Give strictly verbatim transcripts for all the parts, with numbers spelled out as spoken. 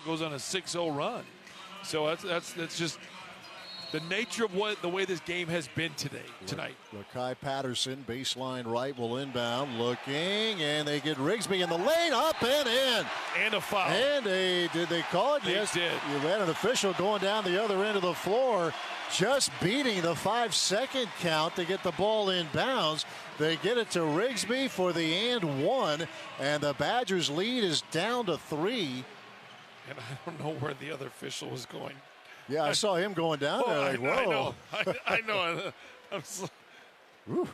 goes on a six oh run. So that's that's that's just the nature of what the way this game has been today, tonight. Lakai Patterson, baseline right, will inbound, looking, and they get Rigsby in the lane, up and in. And a foul. And a, did they call it? They yes, did. You had an official going down the other end of the floor, just beating the five-second count to get the ball in bounds. They get it to Rigsby for the and one, and the Badgers' lead is down to three. And I don't know where the other official was going. Yeah, I saw him going down oh, there like, I, whoa. I know. I, I know. I'm so... The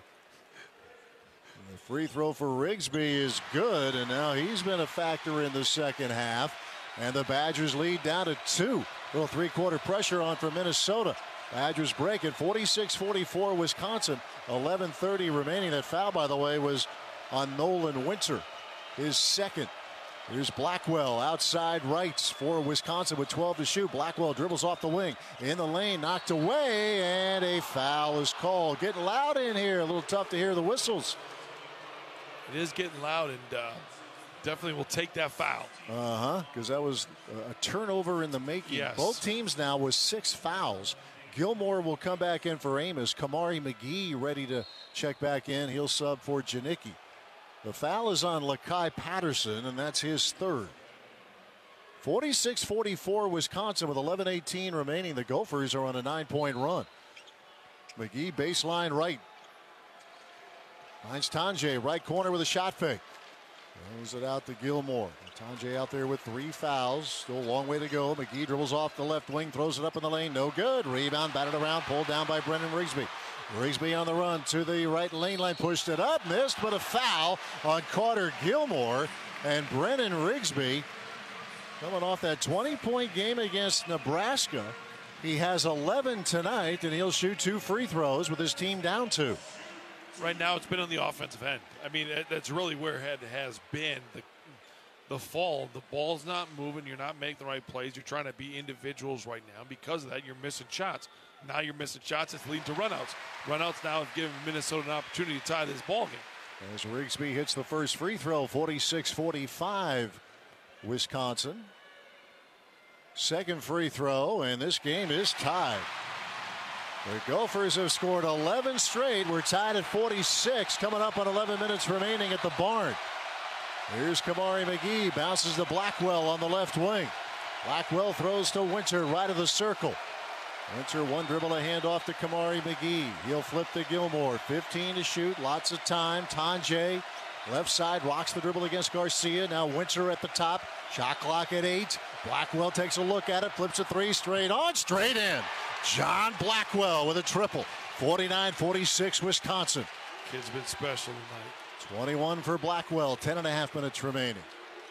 free throw for Rigsby is good, and now he's been a factor in the second half. And the Badgers lead down to two. Little three-quarter pressure on for Minnesota. Badgers break it, forty-six forty-four Wisconsin. eleven thirty remaining. That foul, by the way, was on Nolan Winter, his second. Here's Blackwell outside right for Wisconsin with twelve to shoot. Blackwell dribbles off the wing. In the lane, knocked away, and a foul is called. Getting loud in here. A little tough to hear the whistles. It is getting loud, and uh, definitely will take that foul. Uh-huh, because that was a turnover in the making. Yes. Both teams now with six fouls. Gilmore will come back in for Amos. Kamari McGee ready to check back in. He'll sub for Janicki. The foul is on Lakai Patterson, and that's his third. forty-six forty-four Wisconsin with eleven eighteen remaining. The Gophers are on a nine-point run. McGee baseline right. Finds Tanjay, right corner with a shot fake. Throws it out to Gilmore. Tanjay out there with three fouls. Still a long way to go. McGee dribbles off the left wing, throws it up in the lane. No good. Rebound, batted around, pulled down by Brendan Rigsby. Rigsby on the run to the right lane line, pushed it up, missed, but a foul on Carter Gilmore. And Brennan Rigsby, coming off that twenty-point game against Nebraska, he has eleven tonight, and he'll shoot two free throws with his team down two. Right now it's been on the offensive end. I mean, that's really where it has been. The, the fall, the ball's not moving, you're not making the right plays, you're trying to be individuals right now. Because of that, you're missing shots. Now you're missing shots. It's leading to runouts. Runouts now have given Minnesota an opportunity to tie this ball game. As Rigsby hits the first free throw, forty-six forty-five Wisconsin. Second free throw, and this game is tied. The Gophers have scored eleven straight. We're tied at forty-six, coming up on eleven minutes remaining at the barn. Here's Kamari McGee, bounces to Blackwell on the left wing. Blackwell throws to Winter, right of the circle. Winter, one dribble, a handoff to Kamari McGee. He'll flip to Gilmore. fifteen to shoot, lots of time. Tanjay, left side, rocks the dribble against Garcia. Now Winter at the top. Shot clock at eight. Blackwell takes a look at it, flips a three, straight on, straight in. John Blackwell with a triple. forty-nine forty-six Wisconsin. Kid's been special tonight. twenty-one for Blackwell, ten and a half minutes remaining.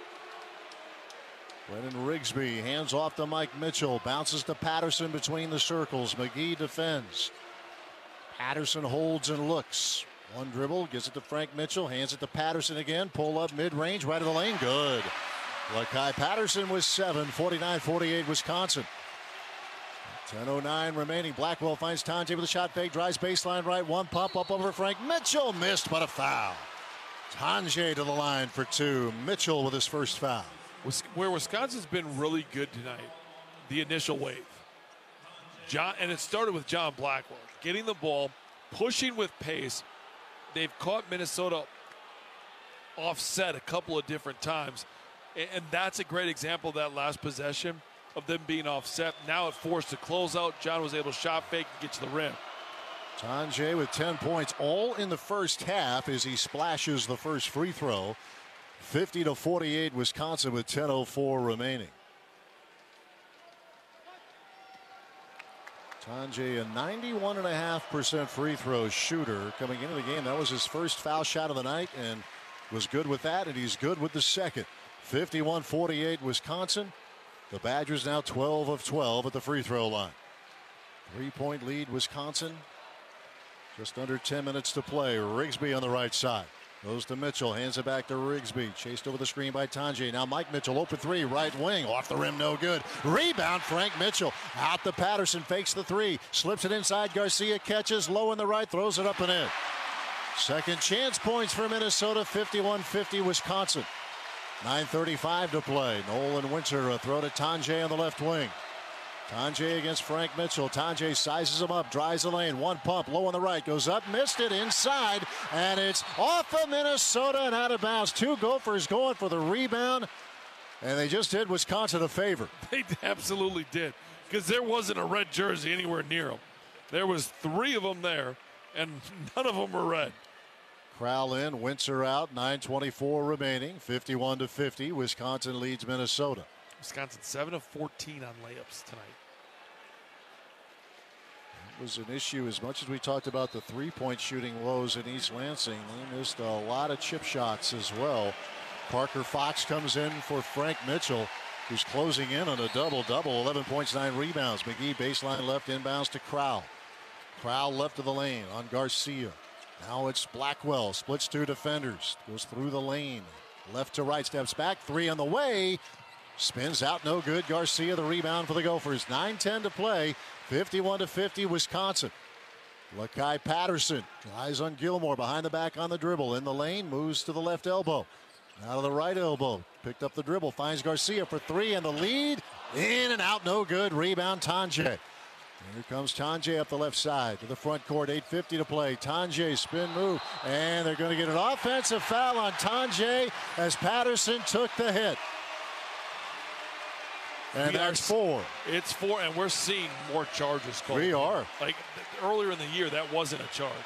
Brennan Rigsby hands off to Mike Mitchell. Bounces to Patterson between the circles. McGee defends. Patterson holds and looks. One dribble, gives it to Frank Mitchell. Hands it to Patterson again. Pull up mid-range, right of the lane. Good. Lakai Patterson with seven. forty-nine forty-eight Wisconsin. ten oh nine remaining. Blackwell finds Tanjay with a shot fake. Drives baseline right. One pump up over Frank Mitchell. Missed, but a foul. Tanjay to the line for two. Mitchell with his first foul. Where Wisconsin's been really good tonight, the initial wave. John, and it started with John Blackwell. Getting the ball, pushing with pace. They've caught Minnesota offset a couple of different times. And that's a great example of that last possession of them being offset. Now it forced a closeout. John was able to shot fake and get to the rim. Tanjay with ten points, all in the first half as he splashes the first free throw. fifty to forty-eight Wisconsin with ten oh four remaining. Tanjay, a ninety-one point five percent free throw shooter coming into the game. That was his first foul shot of the night and was good with that, and he's good with the second. fifty-one forty-eight Wisconsin. The Badgers now twelve of twelve at the free throw line. Three-point lead Wisconsin. Just under ten minutes to play. Rigsby on the right side. Goes to Mitchell, hands it back to Rigsby. Chased over the screen by Tanjay. Now Mike Mitchell, open three, right wing. Off the rim, no good. Rebound, Frank Mitchell. Out to Patterson, fakes the three. Slips it inside, Garcia catches, low in the right, throws it up and in. Second chance points for Minnesota, fifty-one fifty Wisconsin. nine thirty-five to play. Nolan Winter a throw to Tonje on the left wing. Tonje against Frank Mitchell. Tonje sizes him up, drives the lane. One pump, low on the right, goes up, missed it inside, and it's off of Minnesota and out of bounds. Two Gophers going for the rebound, and they just did Wisconsin a favor. They absolutely did, because there wasn't a red jersey anywhere near them. There was three of them there, and none of them were red. Crowell in, Winter out, nine twenty-four remaining, fifty-one to fifty. Wisconsin leads Minnesota. Wisconsin seven of fourteen on layups tonight. It was an issue as much as we talked about the three-point shooting woes in East Lansing. They missed a lot of chip shots as well. Parker Fox comes in for Frank Mitchell, who's closing in on a double-double, eleven points, nine rebounds. McGee baseline left, inbounds to Crowell. Crowell left of the lane on Garcia. Now it's Blackwell, splits two defenders, goes through the lane, left to right, steps back, three on the way, spins out, no good. Garcia the rebound for the Gophers. nine ten to play, fifty-one to fifty Wisconsin. Lakai Patterson eyes on Gilmore, behind the back on the dribble, in the lane, moves to the left elbow, out of the right elbow, picked up the dribble, finds Garcia for three, and the lead, in and out, no good. Rebound Tonje. Here comes Tonje up the left side to the front court, eight fifty to play. Tonje spin move, and they're going to get an offensive foul on Tonje as Patterson took the hit. And we that's are, four. It's four, and we're seeing more charges called. We are. Like earlier in the year, that wasn't a charge.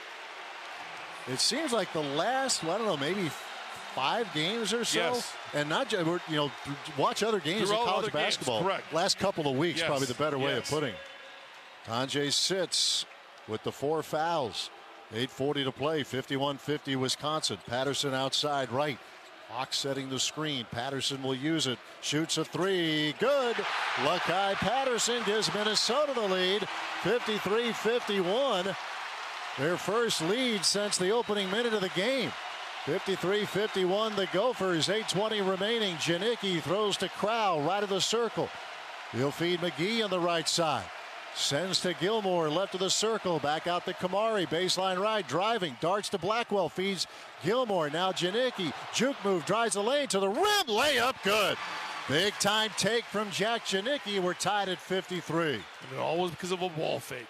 It seems like the last, well, I don't know, maybe five games or so. Yes. And not just, you know, watch other games Through in college other basketball. Games, correct. Last couple of weeks, yes. probably the better way yes. of putting it. Tonje sits with the four fouls. eight forty to play, fifty-one fifty Wisconsin. Patterson outside right. Fox setting the screen. Patterson will use it. Shoots a three. Good. Lakai Patterson gives Minnesota the lead. fifty-three fifty-one. Their first lead since the opening minute of the game. fifty-three fifty-one the Gophers. eight twenty remaining. Janicki throws to Crowell right of the circle. He'll feed McGee on the right side. Sends to Gilmore, left of the circle, back out to Kamari, baseline right, driving, darts to Blackwell, feeds Gilmore, now Janicki, juke move, drives the lane to the rim, layup, good. Big time take from Jack Janicki, we're tied at fifty-three. And it all was because of a ball fake.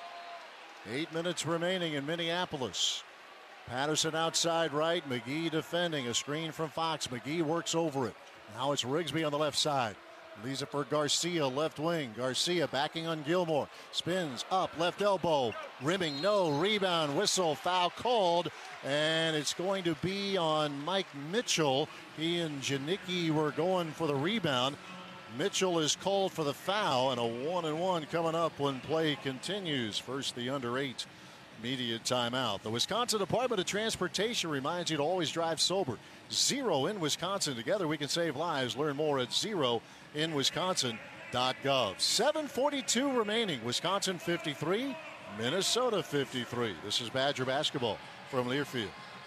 Eight minutes remaining in Minneapolis. Patterson outside right, McGee defending, a screen from Fox, McGee works over it. Now it's Rigsby on the left side. Leaves it for Garcia, left wing. Garcia backing on Gilmore. Spins up, left elbow. Rimming, no. Rebound, whistle, foul called. And it's going to be on Mike Mitchell. He and Janicki were going for the rebound. Mitchell is called for the foul, and a one and one coming up when play continues. First, the under eight immediate timeout. The Wisconsin Department of Transportation reminds you to always drive sober. Zero in Wisconsin. Together we can save lives. Learn more at zero in wisconsin dot gov. seven forty-two remaining. Wisconsin fifty-three, Minnesota fifty-three. This is Badger basketball from Learfield.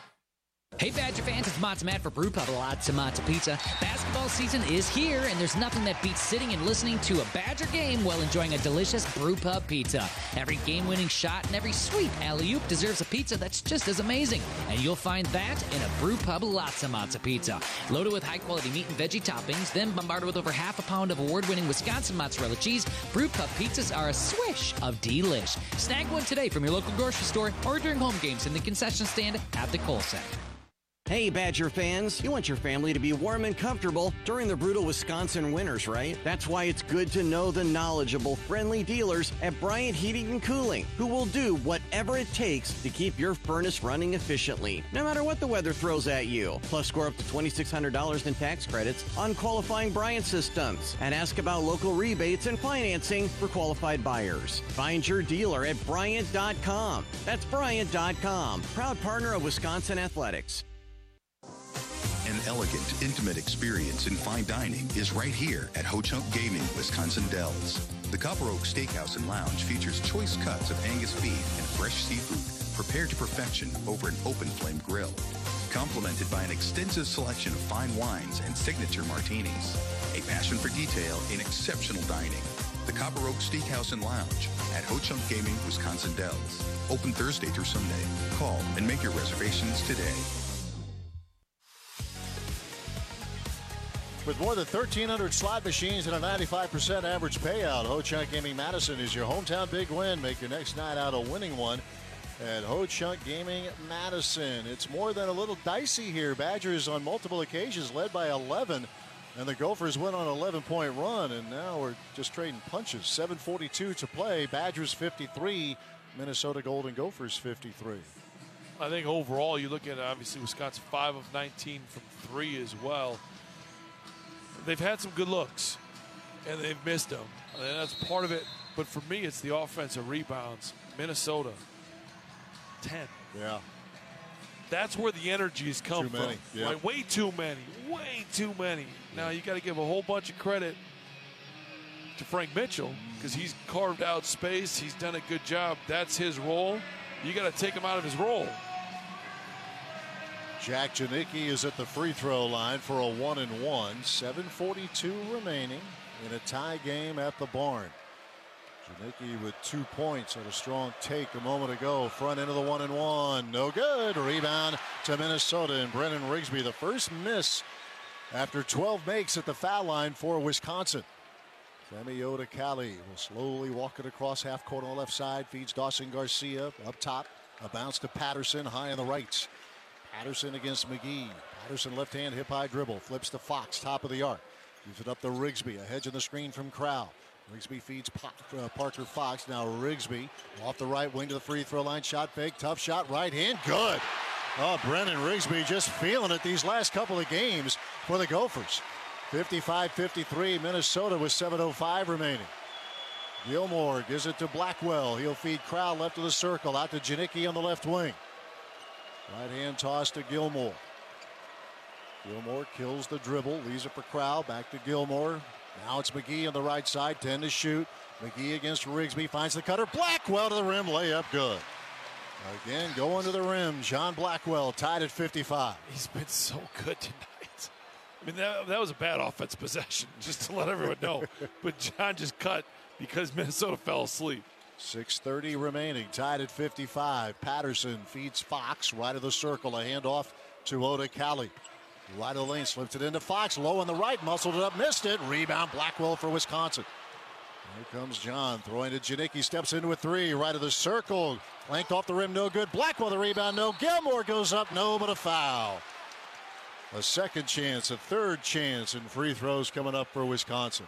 Hey Badger fans, it's Matzo Matt for Brew Pub Lots of Matzo Pizza. Basketball season is here, and there's nothing that beats sitting and listening to a Badger game while enjoying a delicious Brew Pub pizza. Every game-winning shot and every sweet alley-oop deserves a pizza that's just as amazing, and you'll find that in a Brew Pub Lots of Matzo Pizza. Loaded with high-quality meat and veggie toppings, then bombarded with over half a pound of award-winning Wisconsin mozzarella cheese, Brew Pub pizzas are a swish of delish. Snag one today from your local grocery store or during home games in the concession stand at the Kohl Center. Hey Badger fans, you want your family to be warm and comfortable during the brutal Wisconsin winters, right? That's why it's good to know the knowledgeable, friendly dealers at Bryant Heating and Cooling, who will do whatever it takes to keep your furnace running efficiently, no matter what the weather throws at you. Plus, score up to twenty-six hundred dollars in tax credits on qualifying Bryant systems, and ask about local rebates and financing for qualified buyers. Find your dealer at Bryant dot com. That's Bryant dot com, proud partner of Wisconsin Athletics. An elegant, intimate experience in fine dining is right here at Ho Chunk Gaming, Wisconsin Dells. The Copper Oak Steakhouse and Lounge features choice cuts of Angus beef and fresh seafood prepared to perfection over an open flame grill, complemented by an extensive selection of fine wines and signature martinis. A passion for detail in exceptional dining. The Copper Oak Steakhouse and Lounge at Ho Chunk Gaming, Wisconsin Dells. Open Thursday through Sunday. Call and make your reservations today. With more than thirteen hundred slot machines and a ninety-five percent average payout, Ho-Chunk Gaming Madison is your hometown big win. Make your next night out a winning one at Ho-Chunk Gaming Madison. It's more than a little dicey here. Badgers on multiple occasions led by eleven, and the Gophers went on an eleven-point run, and now we're just trading punches. seven forty-two to play. Badgers fifty-three, Minnesota Golden Gophers fifty-three. I think overall, you look at obviously Wisconsin five of nineteen from three as well. They've had some good looks, and they've missed them. And that's part of it. But for me, it's the offensive rebounds. Minnesota, ten. Yeah. That's where the energy has come Too many. from. Yep. Right? Way too many. Way too many. Now, you got to give a whole bunch of credit to Frank Mitchell because he's carved out space. He's done a good job. That's his role. You got to take him out of his role. Jack Janicki is at the free throw line for a one and one. seven forty-two remaining in a tie game at the barn. Janicki with two points and a strong take a moment ago. Front end of the one and one. No good. Rebound to Minnesota and Brennan Rigsby. The first miss after twelve makes at the foul line for Wisconsin. Femi Odekale will slowly walk it across half court on the left side. Feeds Dawson Garcia up top. A bounce to Patterson high on the right. Patterson against McGee. Patterson left hand hip high dribble. Flips to Fox, top of the arc. Gives it up to Rigsby. A hedge in the screen from Crowell. Rigsby feeds uh, Parker Fox. Now Rigsby off the right wing to the free throw line. Shot fake. Tough shot. Right hand. Good. Oh, Brennan Rigsby just feeling it these last couple of games for the Gophers. fifty-five fifty-three. Minnesota with seven oh five remaining. Gilmore gives it to Blackwell. He'll feed Crowell left of the circle. Out to Janicki on the left wing. Right hand toss to Gilmore. Gilmore kills the dribble. Leaves it for Crowell. Back to Gilmore. Now it's McGee on the right side. ten to shoot. McGee against Rigsby. Finds the cutter. Blackwell to the rim. Layup good. Again going to the rim. John Blackwell tied at fifty-five. He's been so good tonight. I mean, that, that was a bad offense possession, just to let everyone know. But John just cut because Minnesota fell asleep. six thirty remaining, tied at fifty-five. Patterson feeds Fox right of the circle. A handoff to Odekale. Right of the lane, slipped it into Fox. Low on the right, muscled it up, missed it. Rebound Blackwell for Wisconsin. Here comes John, throwing to Janicki, steps into a three, right of the circle. Flanked off the rim, no good. Blackwell the rebound, no. Gilmore goes up, no, but a foul. A second chance, a third chance, and free throws coming up for Wisconsin.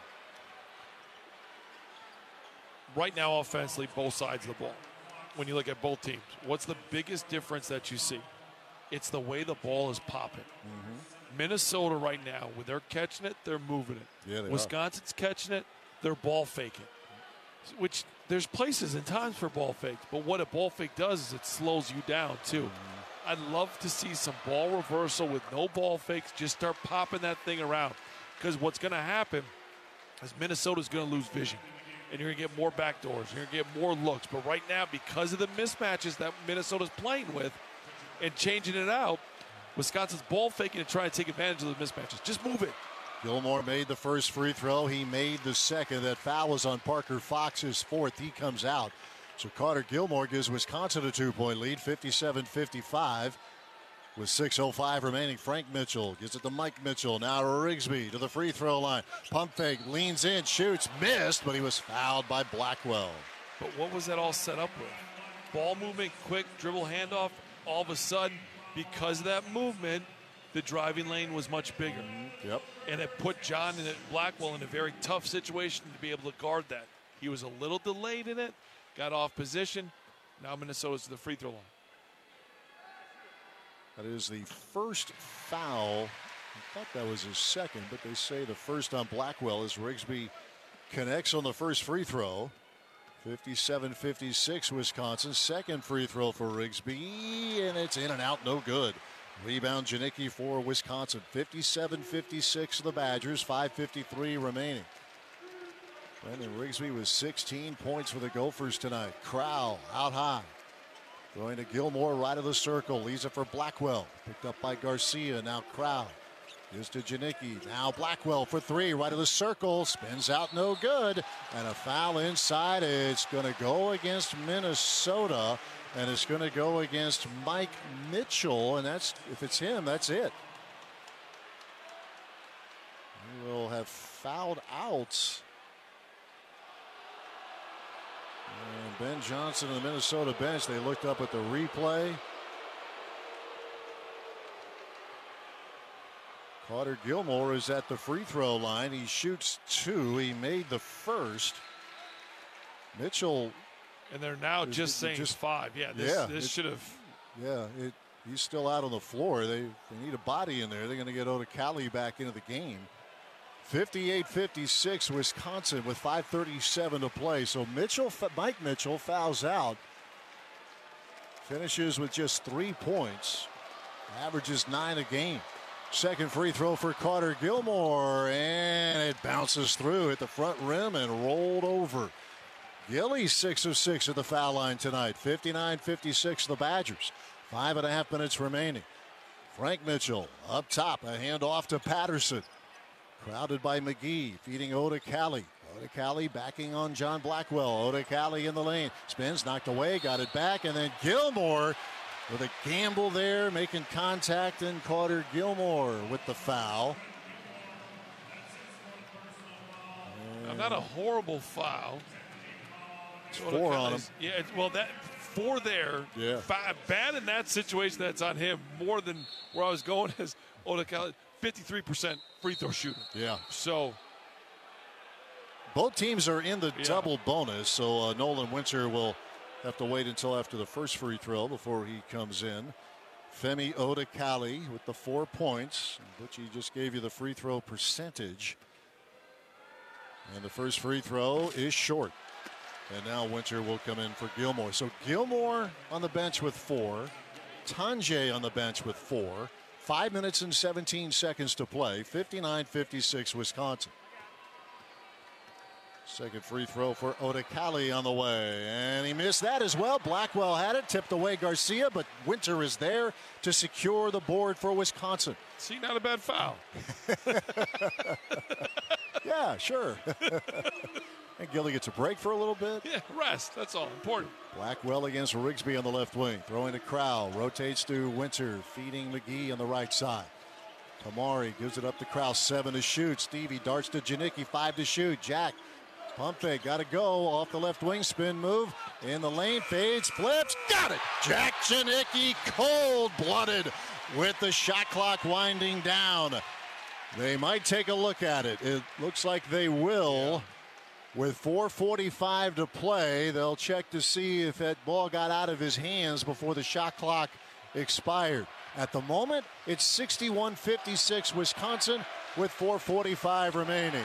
Right now, offensively, both sides of the ball. When you look at both teams, what's the biggest difference that you see? It's the way the ball is popping. Mm-hmm. Minnesota right now, when they're catching it, they're moving it. Yeah, they Wisconsin's are. catching it, they're ball faking. Which there's places and times for ball fakes, but what a ball fake does is it slows you down too. Mm-hmm. I'd love to see some ball reversal with no ball fakes. Just start popping that thing around, because what's going to happen is Minnesota's going to lose vision. And you're going to get more backdoors. You're going to get more looks. But right now, because of the mismatches that Minnesota's playing with and changing it out, Wisconsin's ball faking and trying to take advantage of the mismatches. Just move it. Gilmore made the first free throw. He made the second. That foul was on Parker Fox's fourth. He comes out. So Carter Gilmore gives Wisconsin a two-point lead, fifty-seven fifty-five. With six oh five remaining, Frank Mitchell gives it to Mike Mitchell. Now Rigsby to the free throw line. Pump fake, leans in, shoots, missed, but he was fouled by Blackwell. But what was that all set up with? Ball movement, quick dribble handoff. All of a sudden, because of that movement, the driving lane was much bigger. Yep. And it put John and Blackwell in a very tough situation to be able to guard that. He was a little delayed in it, got off position. Now Minnesota's to the free throw line. That is the first foul. I thought that was his second, but they say the first on Blackwell as Rigsby connects on the first free throw. fifty-seven fifty-six Wisconsin. Second free throw for Rigsby, and it's in and out, no good. Rebound Janicki for Wisconsin. fifty-seven fifty-six the Badgers, five fifty-three remaining. Brendan Rigsby with sixteen points for the Gophers tonight. Crowell out high. Going to Gilmore, right of the circle. Leaves it for Blackwell. Picked up by Garcia. Now Crowell. Gives to Janicki. Now Blackwell for three. Right of the circle. Spins out, no good. And a foul inside. It's going to go against Minnesota. And it's going to go against Mike Mitchell. And that's, if it's him, that's it. fouled out. And Ben Johnson and the Minnesota bench, they looked up at the replay. Carter Gilmore is at the free throw line. He shoots two. He made the first. Mitchell. And they're now is, just saying just, five. Yeah, this, yeah, this should have. Yeah, it, he's still out on the floor. They, they need a body in there. They're going to get Oda Cali back into the game. fifty-eight fifty-six Wisconsin with five thirty-seven to play. So Mitchell, Mike Mitchell fouls out. Finishes with just three points. Averages nine a game. Second free throw for Carter Gilmore, and it bounces through at the front rim and rolled over. Gilly six of six at the foul line tonight. fifty-nine fifty-six the Badgers. Five and a half minutes remaining. Frank Mitchell up top, a handoff to Patterson. Crowded by McGee, feeding Oda Cali. Oda Cali backing on John Blackwell. Oda Cali in the lane. Spins, knocked away, got it back, and then Gilmore with a gamble there, making contact, and Carter Gilmore with the foul. Now, not a horrible foul. It's four on him. Yeah, well, that four there. Yeah. Five, bad in that situation. That's on him more than where I was going. As Oda Cali, fifty-three percent free throw shooter. Yeah. So both teams are in the yeah. double bonus, so uh, Nolan Winter will have to wait until after the first free throw before he comes in. Femi Oda Cali with the four points. Butchie just gave you the free throw percentage. And the first free throw is short. And now Winter will come in for Gilmore. So Gilmore on the bench with four. Tanjay on the bench with four. Five minutes and seventeen seconds to play. fifty-nine fifty-six Wisconsin. Second free throw for Oda Cali on the way. And he missed that as well. Blackwell had it. Tipped away Garcia, but Winter is there to secure the board for Wisconsin. See, not a bad foul. Yeah, sure. And Gilly gets a break for a little bit. Yeah, rest. That's all important. Blackwell against Rigsby on the left wing. Throwing to Crowell. Rotates to Winter. Feeding McGee on the right side. Kamari gives it up to Crowell. Seven to shoot. Stevie darts to Janicki. Five to shoot. Jack. Pump fake. Got to go. Off the left wing. Spin move. In the lane. Fades. Flips. Got it. Jack Janicki cold-blooded with the shot clock winding down. They might take a look at it. It looks like they will. Yeah. With four forty-five to play, they'll check to see if that ball got out of his hands before the shot clock expired. At the moment, it's sixty-one fifty-six Wisconsin with four forty-five remaining.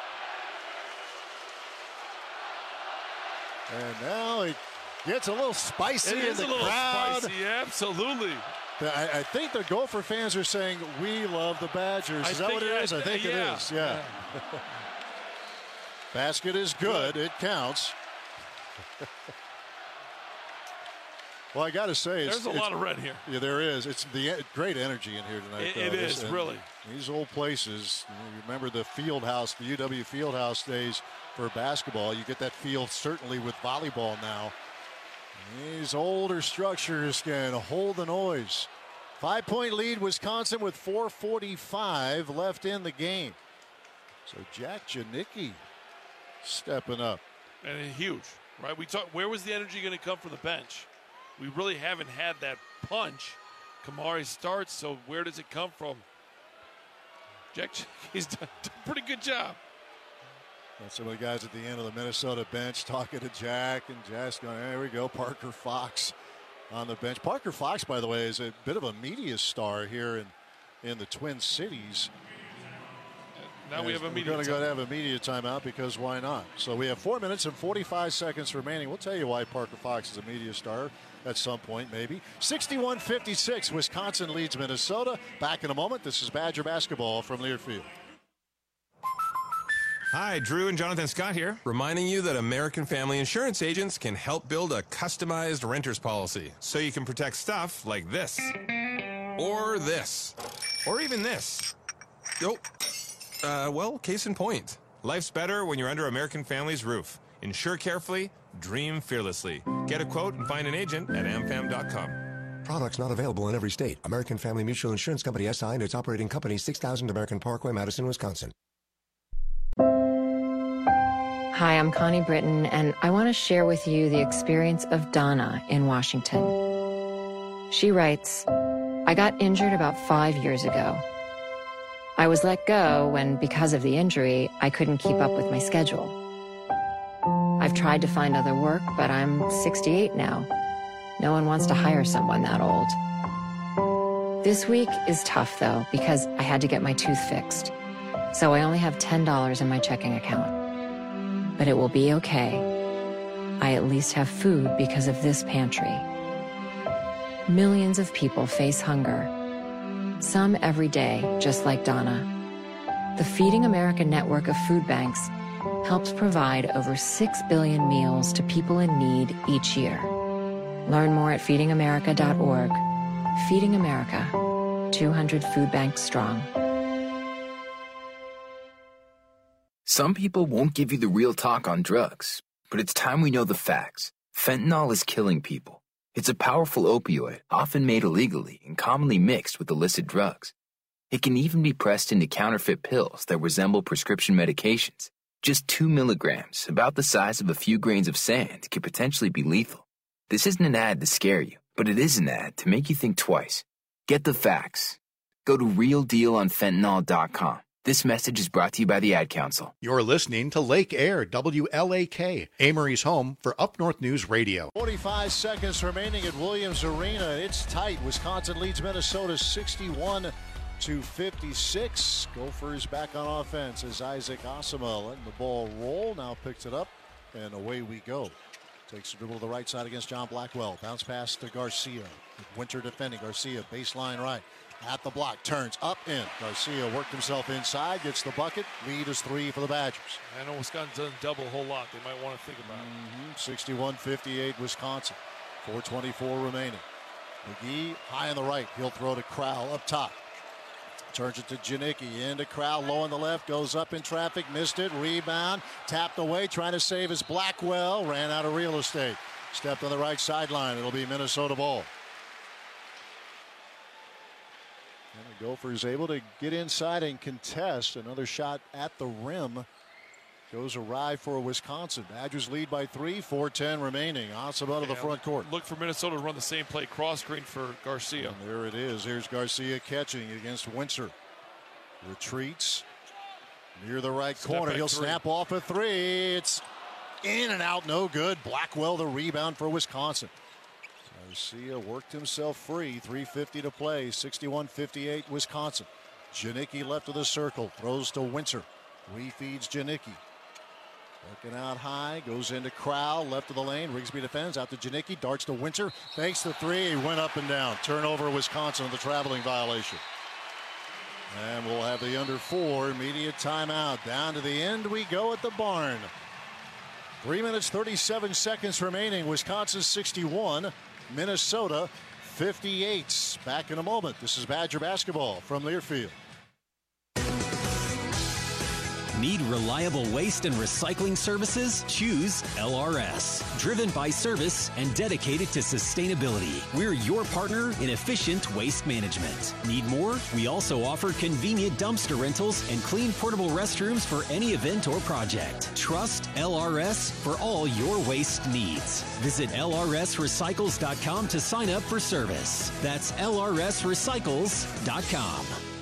And now it gets a little spicy it in is the a little crowd. Spicy, absolutely. I, I think the Gopher fans are saying, we love the Badgers. Is I that what it is? I think yeah. it is, yeah. yeah. Basket is good. good. It counts. Well, I got to say, it's, there's a it's, lot of red here. Yeah, there is. It's the great energy in here tonight. It, it is and really. These old places. You remember the field house, the U W field house days for basketball. You get that feel certainly with volleyball now. These older structures can hold the noise. Five-point lead, Wisconsin, with four forty-five left in the game. So Jack Janicki stepping up. And huge, right? We talk. Where was the energy going to come from the bench? We really haven't had that punch. Kamari starts, so where does it come from? Jack, he's done a pretty good job. And some of the guys at the end of the Minnesota bench talking to Jack, and Jack's going, there we go, Parker Fox on the bench. Parker Fox, by the way, is a bit of a media star here in, in the Twin Cities. Now we have a media We're going to go have a media timeout because why not? So we have four minutes and forty-five seconds remaining. We'll tell you why Parker Fox is a media star at some point, maybe. sixty-one fifty-six, Wisconsin leads Minnesota. Back in a moment. This is Badger basketball from Learfield. Hi, Drew and Jonathan Scott here, reminding you that American Family Insurance agents can help build a customized renter's policy so you can protect stuff like this, or this, or even this. Oh, uh, well, case in point. Life's better when you're under American Family's roof. Insure carefully, dream fearlessly. Get a quote and find an agent at am fam dot com. Products not available in every state. American Family Mutual Insurance Company S I and its operating company, six thousand American Parkway, Madison, Wisconsin. Hi, I'm Connie Britton, and I want to share with you the experience of Donna in Washington. She writes, I got injured about five years ago. I was let go when, because of the injury, I couldn't keep up with my schedule. I've tried to find other work, but I'm sixty-eight now. No one wants to hire someone that old. This week is tough, though, because I had to get my tooth fixed. So I only have ten dollars in my checking account. But it will be okay. I at least have food because of this pantry. Millions of people face hunger. Some every day, just like Donna. The Feeding America network of food banks helps provide over six billion meals to people in need each year. Learn more at feeding america dot org. Feeding America, two hundred food banks strong. Some people won't give you the real talk on drugs, but it's time we know the facts. Fentanyl is killing people. It's a powerful opioid, often made illegally and commonly mixed with illicit drugs. It can even be pressed into counterfeit pills that resemble prescription medications. Just two milligrams, about the size of a few grains of sand, could potentially be lethal. This isn't an ad to scare you, but it is an ad to make you think twice. Get the facts. Go to real deal on fentanyl dot com. This message is brought to you by the Ad Council. You're listening to Lake Air, W L A K, Amory's home for Up North News Radio. forty-five seconds remaining at Williams Arena. It's tight. Wisconsin leads Minnesota sixty-one to fifty-six. Gophers back on offense as Isaac Asima letting the ball roll. Now picks it up, and away we go. Takes the dribble to the right side against John Blackwell. Bounce pass to Garcia. Winter defending. Garcia baseline right. At the block, turns up in. Garcia worked himself inside, gets the bucket. Lead is three for the Badgers. I know Wisconsin doesn't double a whole lot. They might want to think about it. Mm-hmm. sixty-one fifty-eight Wisconsin. four twenty-four remaining. McGee high on the right. He'll throw to Crowell up top. Turns it to Janicki. Into Crowell, low on the left. Goes up in traffic. Missed it. Rebound. Tapped away. Trying to save his Blackwell. Ran out of real estate. Stepped on the right sideline. It'll be Minnesota ball. And the Gophers able to get inside and contest. Another shot at the rim goes awry for Wisconsin. Badgers lead by three. four ten remaining. Awesome out of yeah, the front court. Look for Minnesota to run the same play. Cross screen for Garcia. And there it is. Here's Garcia catching against Windsor. Retreats near the right Step corner. He'll three. Snap off a three. It's in and out. No good. Blackwell the rebound for Wisconsin. Garcia worked himself free. three fifty to play. sixty-one fifty-eight Wisconsin. Janicki left of the circle. Throws to Windsor. Refeeds Janicki. Looking out high. Goes into Crowell. Left of the lane. Rigsby defends. Out to Janicki. Darts to Windsor. Banks the three. He went up and down. Turnover Wisconsin on the traveling violation. And we'll have the under four. Immediate timeout. Down to the end we go at the barn. Three minutes, thirty-seven seconds remaining. Wisconsin sixty-one. Minnesota fifty-eight. Back in a moment. This is Badger basketball from Learfield. Need reliable waste and recycling services? Choose L R S. Driven by service and dedicated to sustainability. We're your partner in efficient waste management. Need more? We also offer convenient dumpster rentals and clean portable restrooms for any event or project. Trust L R S for all your waste needs. Visit L R S recycles dot com to sign up for service. That's L R S recycles dot com.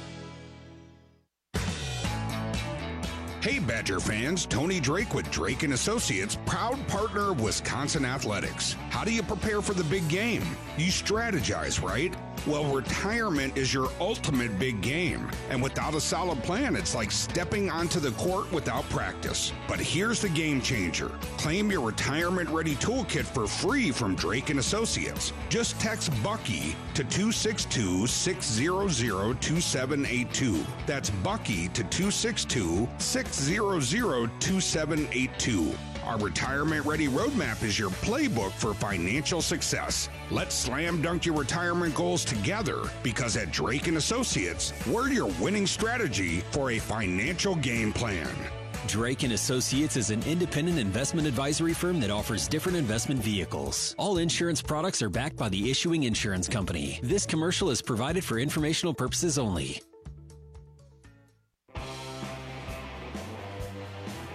Hey Badger fans, Tony Drake with Drake and Associates, proud partner of Wisconsin Athletics. How do you prepare for the big game? You strategize, right? Well, retirement is your ultimate big game. And without a solid plan, it's like stepping onto the court without practice. But here's the game changer. Claim your retirement-ready toolkit for free from Drake and Associates. Just text Bucky to two six two, six zero zero, two seven eight two. That's Bucky to two six two, six zero zero, two seven eight two. Our retirement-ready roadmap is your playbook for financial success. Let's slam dunk your retirement goals together, because at Drake and Associates, we're your winning strategy for a financial game plan. Drake and Associates is an independent investment advisory firm that offers different investment vehicles. All insurance products are backed by the issuing insurance company. This commercial is provided for informational purposes only.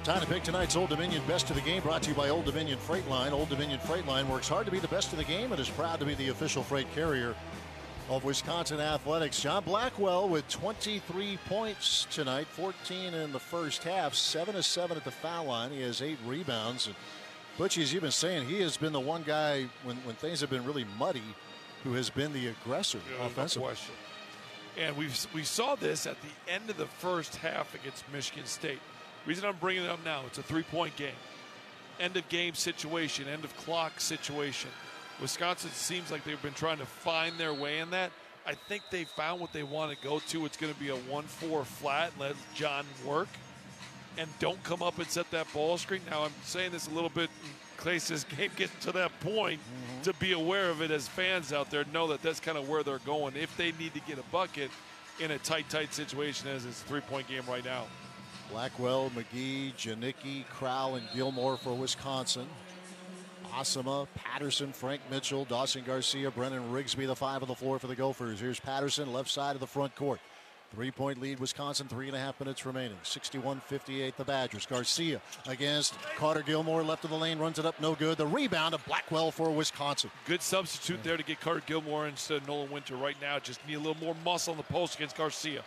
Time to pick tonight's Old Dominion Best of the Game, brought to you by Old Dominion Freight Line. Old Dominion Freight Line works hard to be the best of the game and is proud to be the official freight carrier of Wisconsin Athletics. John Blackwell with twenty-three points tonight, fourteen in the first half, seven of seven at the foul line. He has eight rebounds. And Butchie, as you've been saying, he has been the one guy when, when things have been really muddy who has been the aggressor yeah, offensively. No question. And we we saw this at the end of the first half against Michigan State. Reason I'm bringing it up now, it's a three-point game. End of game situation, end of clock situation. Wisconsin seems like they've been trying to find their way in that. I think they found what they want to go to. It's going to be a one four flat, let John work, and don't come up and set that ball screen. Now, I'm saying this a little bit in case this game gets to that point, mm-hmm. to be aware of it as fans out there, know that that's kind of where they're going if they need to get a bucket in a tight, tight situation as it's a three-point game right now. Blackwell, McGee, Janicki, Crowell, and Gilmore for Wisconsin. Osama, Patterson, Frank Mitchell, Dawson Garcia, Brennan Rigsby, the five on the floor for the Gophers. Here's Patterson, left side of the front court. Three-point lead, Wisconsin, three and a half minutes remaining. sixty-one fifty-eight, the Badgers. Garcia against Carter Gilmore, left of the lane, runs it up, no good. The rebound of Blackwell for Wisconsin. Good substitute there to get Carter Gilmore instead of Nolan Winter right now. Just need a little more muscle on the post against Garcia.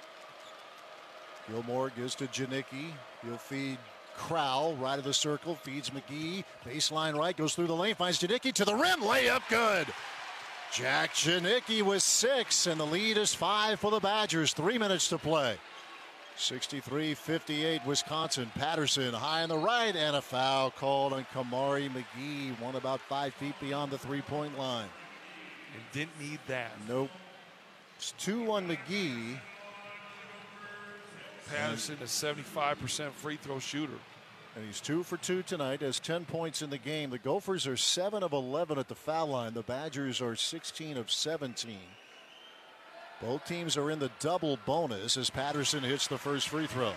Gilmore gives to Janicki. He'll feed Crowell, right of the circle, feeds McGee. Baseline right, goes through the lane, finds Janicki to the rim, layup good. Jack Janicki with six, and the lead is five for the Badgers. Three minutes to play. sixty-three fifty-eight, Wisconsin. Patterson high on the right, and a foul called on Kamari McGee, one about five feet beyond the three-point line. And didn't need that. Nope. It's two on McGee. Patterson, a seventy-five percent free throw shooter. And he's two for two tonight, has ten points in the game. The Gophers are seven of eleven at the foul line. The Badgers are sixteen of seventeen. Both teams are in the double bonus as Patterson hits the first free throw.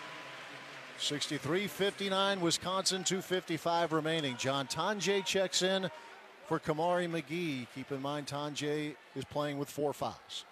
sixty-three fifty-nine, Wisconsin, two fifty-five remaining. John Tonje checks in for Kamari McGee. Keep in mind, Tonje is playing with four fouls.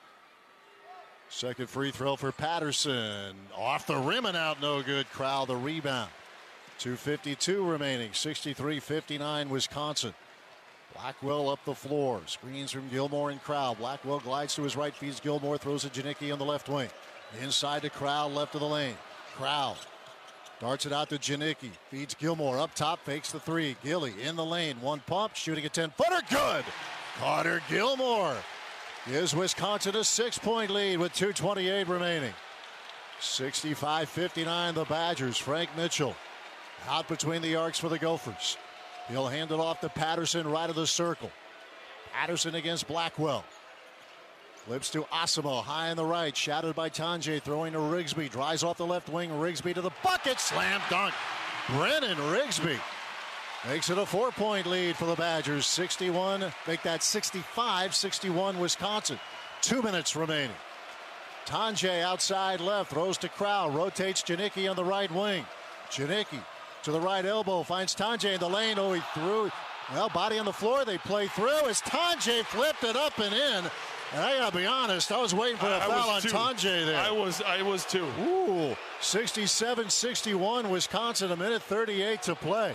Second free throw for Patterson. Off the rim and out, no good. Crowell the rebound. two fifty-two remaining. sixty-three fifty-nine, Wisconsin. Blackwell up the floor. Screens from Gilmore and Crowell. Blackwell glides to his right, feeds Gilmore, throws it Janicki on the left wing. Inside to Crowell, left of the lane. Crowell darts it out to Janicki. Feeds Gilmore up top, fakes the three. Gilly in the lane. One pump, shooting a ten-footer. Good! Carter Gilmore gives Wisconsin a six-point lead with two twenty-eight remaining. sixty-five fifty-nine, the Badgers. Frank Mitchell out between the arcs for the Gophers. He'll hand it off to Patterson, right of the circle. Patterson against Blackwell. Flips to Osimo, high on the right. Shadowed by Tonje, throwing to Rigsby. Drives off the left wing. Rigsby to the bucket. Slam dunk. Brennan Rigsby makes it a four-point lead for the Badgers. sixty-one, make that sixty-five sixty-one, Wisconsin. Two minutes remaining. Tonje outside left, throws to Crowell, rotates Janicki on the right wing. Janicki to the right elbow, finds Tonje in the lane. Oh, he threw. Well, body on the floor, they play through as Tonje flipped it up and in. And I gotta be honest, I was waiting for a I foul on too. Tonje there. I was, I was too. Ooh, sixty-seven sixty-one, Wisconsin, a minute thirty-eight to play.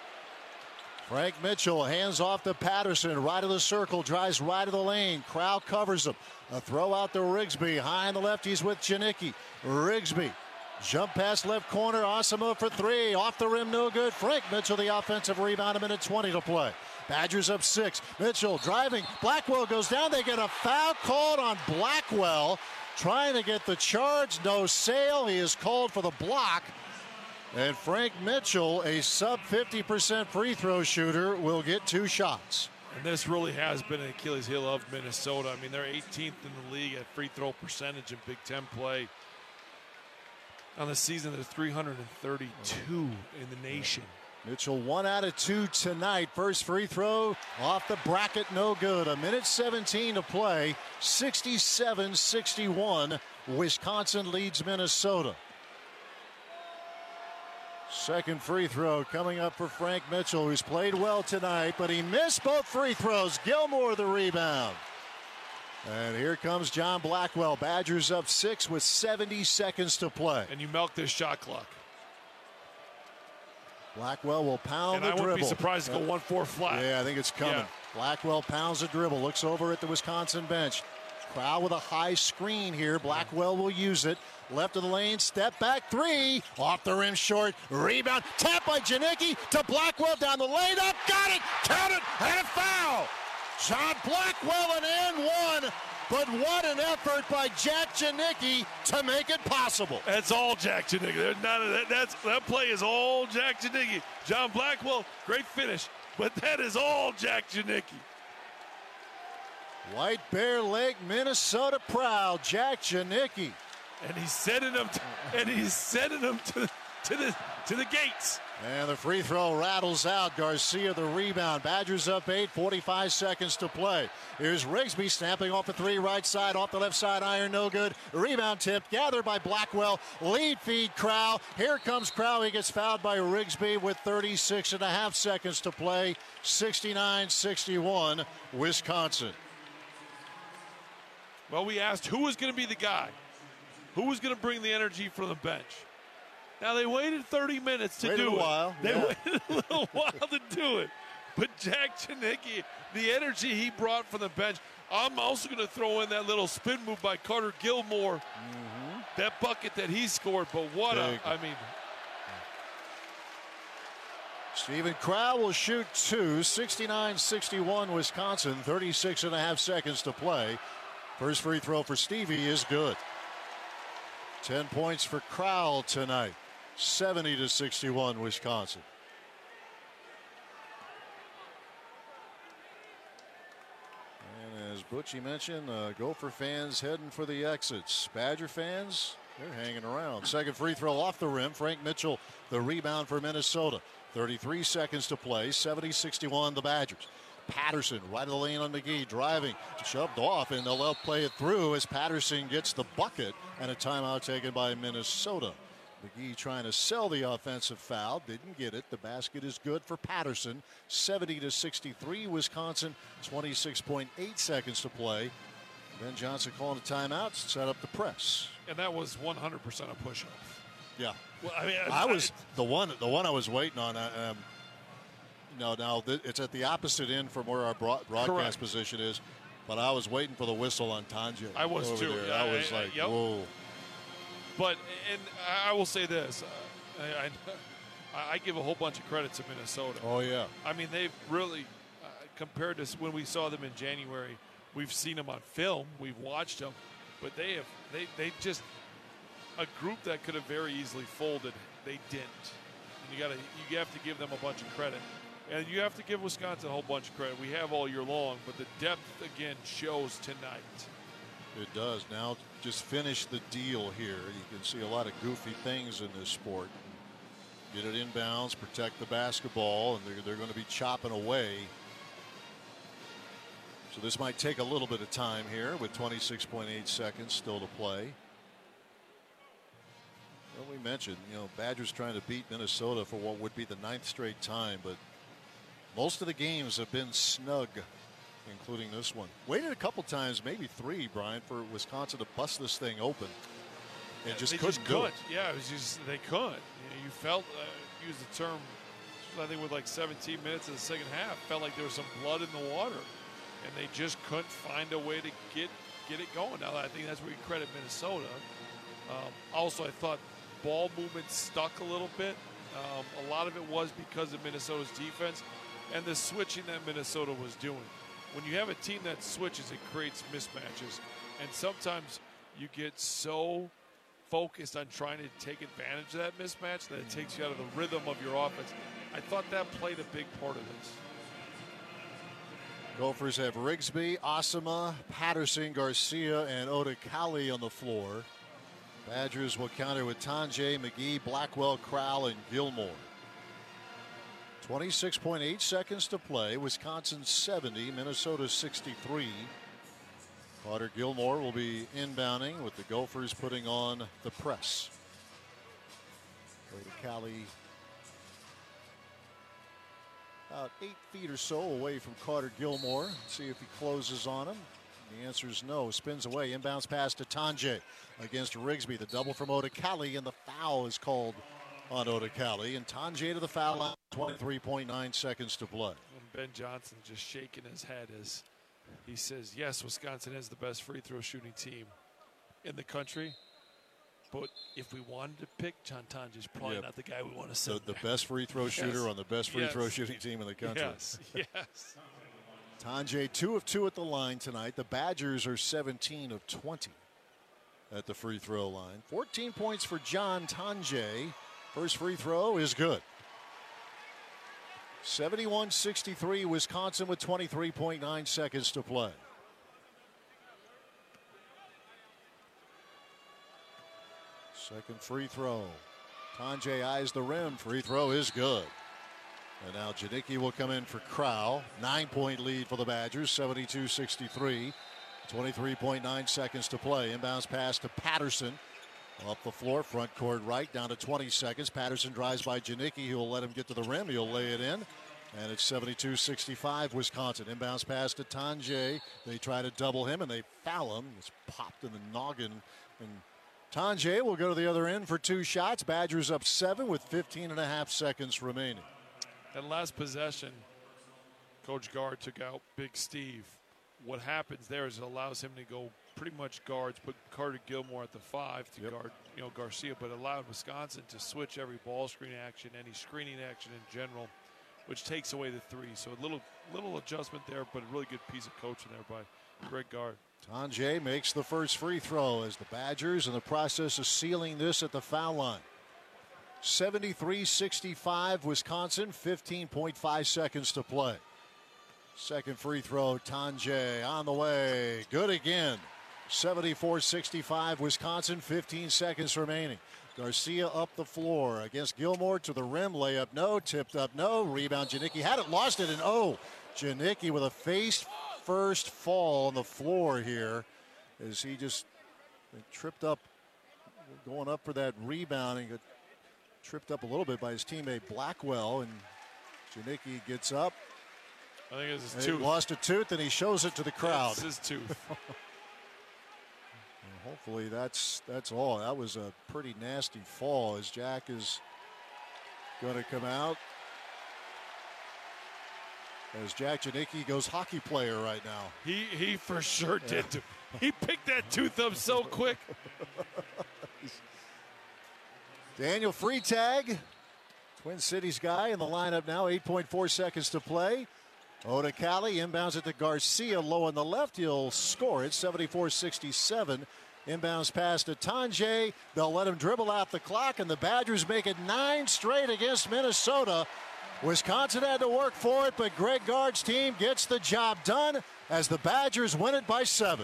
Frank Mitchell hands off to Patterson, right of the circle, drives right of the lane. Crowell covers him. A throw out to Rigsby, high on the left, he's with Janicki. Rigsby, jump pass left corner, Osimo for three, off the rim, no good. Frank Mitchell, the offensive rebound, a minute twenty to play. Badgers up six. Mitchell driving. Blackwell goes down. They get a foul called on Blackwell. Trying to get the charge. No sale. He is called for the block. And Frank Mitchell, a sub fifty percent free throw shooter, will get two shots. And this really has been an Achilles heel of Minnesota. I mean, they're eighteenth in the league at free throw percentage in Big Ten play. On the season, they're three hundred thirty-two in the nation. Mitchell one out of two tonight. First free throw off the bracket, no good. A minute seventeen to play. sixty-seven sixty-one. Wisconsin leads Minnesota. Second free throw coming up for Frank Mitchell, who's played well tonight, but he missed both free throws. Gilmore the rebound. And here comes John Blackwell. Badgers up six with seventy seconds to play. And you milk this shot clock. Blackwell will pound and the I dribble. wouldn't be surprised to go one four flat. Yeah, I think it's coming. Yeah. Blackwell pounds the dribble, looks over at the Wisconsin bench. Crowd with a high screen here. Blackwell will use it. Left of the lane, step back three. Off the rim short. Rebound. Tap by Janicki to Blackwell down the lane. Up. Got it. Count it. And a foul. John Blackwell an and one. But what an effort by Jack Janicki to make it possible. That's all Jack Janicki. There's none of that. That's, that play is all Jack Janicki. John Blackwell, great finish. But that is all Jack Janicki. White Bear Lake, Minnesota proud. Jack Janicki. And he's sending them to, and he's sending them to, to the to the gates. And the free throw rattles out. Garcia the rebound. Badgers up eight, forty-five seconds to play. Here's Rigsby snapping off the three, right side, off the left side, iron no good. Rebound tip gathered by Blackwell. Lead feed Crow. Here comes Crow. He gets fouled by Rigsby with thirty-six and a half seconds to play. sixty-nine sixty-one, Wisconsin. Well, we asked who was going to be the guy. Who was going to bring the energy from the bench? Now, they waited thirty minutes to waited do a it. While. They yeah. waited a little while to do it. But Jack Janicki, the energy he brought from the bench. I'm also going to throw in that little spin move by Carter Gilmore. Mm-hmm. That bucket that he scored. But what Big. a, I mean. Stephen Crow will shoot two. sixty-nine sixty-one, Wisconsin. thirty-six and a half seconds to play. First free throw for Stevie is good. ten points for Crow tonight. seventy to sixty-one, Wisconsin. And as Butchie mentioned, uh, Gopher fans heading for the exits. Badger fans, they're hanging around. Second free throw off the rim. Frank Mitchell, the rebound for Minnesota. thirty-three seconds to play. seventy sixty-one, the Badgers. Patterson right of the lane on McGee, driving, shoved off, and they'll play it through as Patterson gets the bucket, and a timeout taken by Minnesota. McGee trying to sell the offensive foul, didn't get it. The basket is good for Patterson. seventy to sixty-three, Wisconsin. twenty-six point eight seconds to play. Ben Johnson calling a timeout, set up the press. And that was one hundred percent a push-off. Yeah. Well, I mean, I, I was the one. The one I was waiting on. Um, no, now th- it's at the opposite end from where our broad- broadcast Correct. position is. But I was waiting for the whistle on Tanjay. I was over too. there. Yeah, I was I- I- like, yep. whoa. But and I will say this, uh, I, I I give a whole bunch of credit to Minnesota. Oh yeah. I mean, they've really uh, compared to when we saw them in January. We've seen them on film. We've watched them, but they have they they just a group that could have very easily folded. They didn't. And you got to you have to give them a bunch of credit, and you have to give Wisconsin a whole bunch of credit. We have all year long, but the depth again shows tonight. It does. Now just finish the deal here. You can see a lot of goofy things in this sport. Get it inbounds, protect the basketball, and they're, they're going to be chopping away. So this might take a little bit of time here with twenty-six point eight seconds still to play. Well, we mentioned, you know, Badgers trying to beat Minnesota for what would be the ninth straight time, but most of the games have been snug, including this one. Waited a couple times, maybe three, Brian, for Wisconsin to bust this thing open. It just they couldn't just do couldn't. it. Yeah, it was just they couldn't. You, know, you felt, uh, use the term, I think with like seventeen minutes in the second half, felt like there was some blood in the water, and they just couldn't find a way to get get it going. Now I think that's where you credit Minnesota. Um, also, I thought ball movement stuck a little bit. Um, a lot of it was because of Minnesota's defense and the switching that Minnesota was doing. When you have a team that switches, it creates mismatches, and sometimes you get so focused on trying to take advantage of that mismatch that it takes you out of the rhythm of your offense. I thought that played a big part of this. Gophers have Rigsby, Osama, Patterson, Garcia, and Odekali on the floor. Badgers will counter with Tanjay, McGee, Blackwell, Crowell, and Gilmore. twenty-six point eight seconds to play. Wisconsin seventy, Minnesota sixty-three. Carter Gilmore will be inbounding with the Gophers putting on the press. Odekali about eight feet or so away from Carter Gilmore. See if he closes on him. The answer is no. Spins away. Inbounds pass to Tanjay against Rigsby. The double from Odekali, and the foul is called on Odekali. And Tanjay to the foul line, twenty-three point nine seconds to play. And Ben Johnson just shaking his head as he says, yes, Wisconsin is the best free throw shooting team in the country. But if we wanted to pick, John Tanjay's probably yep. not the guy we want to send. The, the best free throw shooter yes. on the best free yes. throw shooting team in the country. Yes, yes. Tanjay, two of two at the line tonight. The Badgers are seventeen of twenty at the free throw line. fourteen points for John Tanjay. First free throw is good. seventy-one sixty-three, Wisconsin with twenty-three point nine seconds to play. Second free throw. Tanjay eyes the rim. Free throw is good. And now Janicki will come in for Crow. Nine-point lead for the Badgers, seventy-two sixty-three. twenty-three point nine seconds to play. Inbounds pass to Patterson. Up the floor, front court right, down to twenty seconds. Patterson drives by Janicki. He'll let him get to the rim. He'll lay it in. And it's seventy-two sixty-five, Wisconsin. Inbounds pass to Tanjay. They try to double him, and they foul him. It's popped in the noggin. And Tanjay will go to the other end for two shots. Badgers up seven with fifteen and a half seconds remaining. That last possession, Coach Gard took out Big Steve. What happens there is it allows him to go pretty much guards, but Carter Gilmore at the five to yep. guard, you know, Garcia, but allowed Wisconsin to switch every ball screen action, any screening action in general, which takes away the three. So a little little adjustment there, but a really good piece of coaching there by Greg Gard. Tanjay makes the first free throw as the Badgers in the process of sealing this at the foul line. seventy-three sixty-five, Wisconsin, fifteen point five seconds to play. Second free throw, Tanjay on the way. Good again. seventy-four sixty-five, Wisconsin, fifteen seconds remaining. Garcia up the floor against Gilmore to the rim. Layup, no. Tipped up, no. Rebound, Janicki. Had it, lost it, and oh, Janicki with a face first fall on the floor here as he just tripped up, going up for that rebound, and got tripped up a little bit by his teammate Blackwell, and Janicki gets up. I think it's his and tooth. He lost a tooth, and he shows it to the crowd. It's his tooth. Hopefully that's that's all. That was a pretty nasty fall as Jack is going to come out. As Jack Janicki goes hockey player right now. He he for sure yeah. did. He picked that tooth up so quick. Daniel Freitag, Twin Cities guy in the lineup now. eight point four seconds to play. Odekali inbounds it to Garcia, low on the left. He'll score it, seventy-four sixty-seven. Inbounds pass to Tanjay. They'll let him dribble out the clock, and the Badgers make it nine straight against Minnesota. Wisconsin had to work for it, but Greg Gard's team gets the job done as the Badgers win it by seven.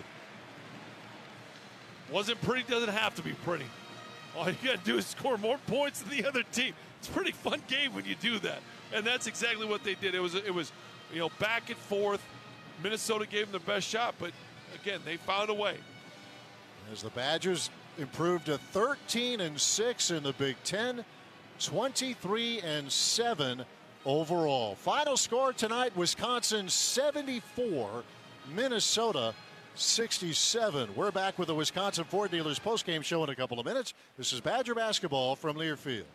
Wasn't pretty, doesn't have to be pretty. All you got to do is score more points than the other team. It's a pretty fun game when you do that, and that's exactly what they did. It was, it was, you know, back and forth. Minnesota gave them the best shot, but again, they found a way. As the Badgers improved to thirteen and six in the Big Ten, twenty-three and seven overall. Final score tonight: Wisconsin seventy-four, Minnesota sixty-seven. We're back with the Wisconsin Ford Dealers postgame show in a couple of minutes. This is Badger basketball from Learfield.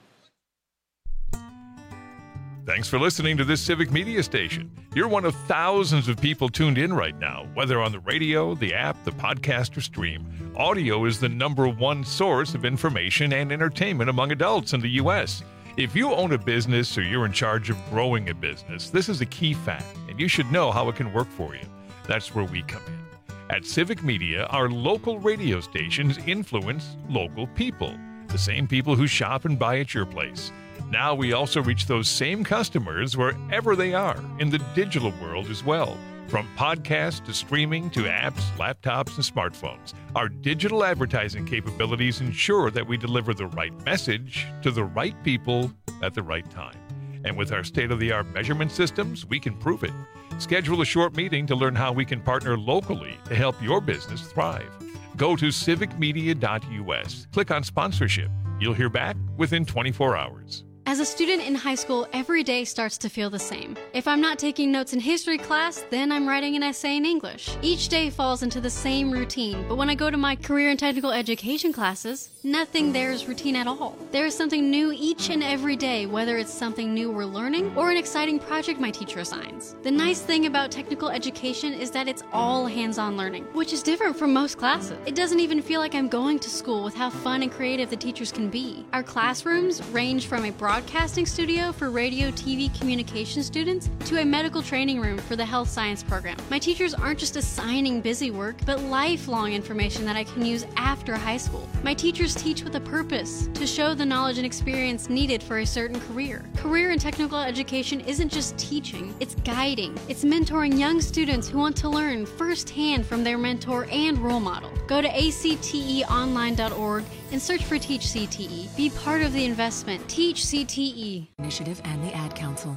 Thanks for listening to this Civic Media station. You're one of thousands of people tuned in right now, whether on the radio, the app, the podcast, or stream. Audio is the number one source of information and entertainment among adults in the U S. If you own a business or you're in charge of growing a business, this is a key fact, and you should know how it can work for you. That's where we come in. At Civic Media, our local radio stations influence local people, the same people who shop and buy at your place. Now we also reach those same customers wherever they are in the digital world as well. From podcasts to streaming to apps, laptops, and smartphones, our digital advertising capabilities ensure that we deliver the right message to the right people at the right time. And with our state-of-the-art measurement systems, we can prove it. Schedule a short meeting to learn how we can partner locally to help your business thrive. Go to civic media dot U S. Click on sponsorship. You'll hear back within twenty-four hours. As a student in high school, every day starts to feel the same. If I'm not taking notes in history class, then I'm writing an essay in English. Each day falls into the same routine, but when I go to my career and technical education classes, nothing there is routine at all. There is something new each and every day, whether it's something new we're learning or an exciting project my teacher assigns. The nice thing about technical education is that it's all hands-on learning, which is different from most classes. It doesn't even feel like I'm going to school with how fun and creative the teachers can be. Our classrooms range from a broadcasting studio for radio, T V communication students to a medical training room for the health science program. My teachers aren't just assigning busy work, but lifelong information that I can use after high school. My teachers teach with a purpose, to show the knowledge and experience needed for a certain career. Career and technical education isn't just teaching, it's guiding. It's mentoring young students who want to learn firsthand from their mentor and role model. Go to A C T E online dot org and search for Teach C T E. Be part of the investment. Teach C T E. Initiative and the Ad Council.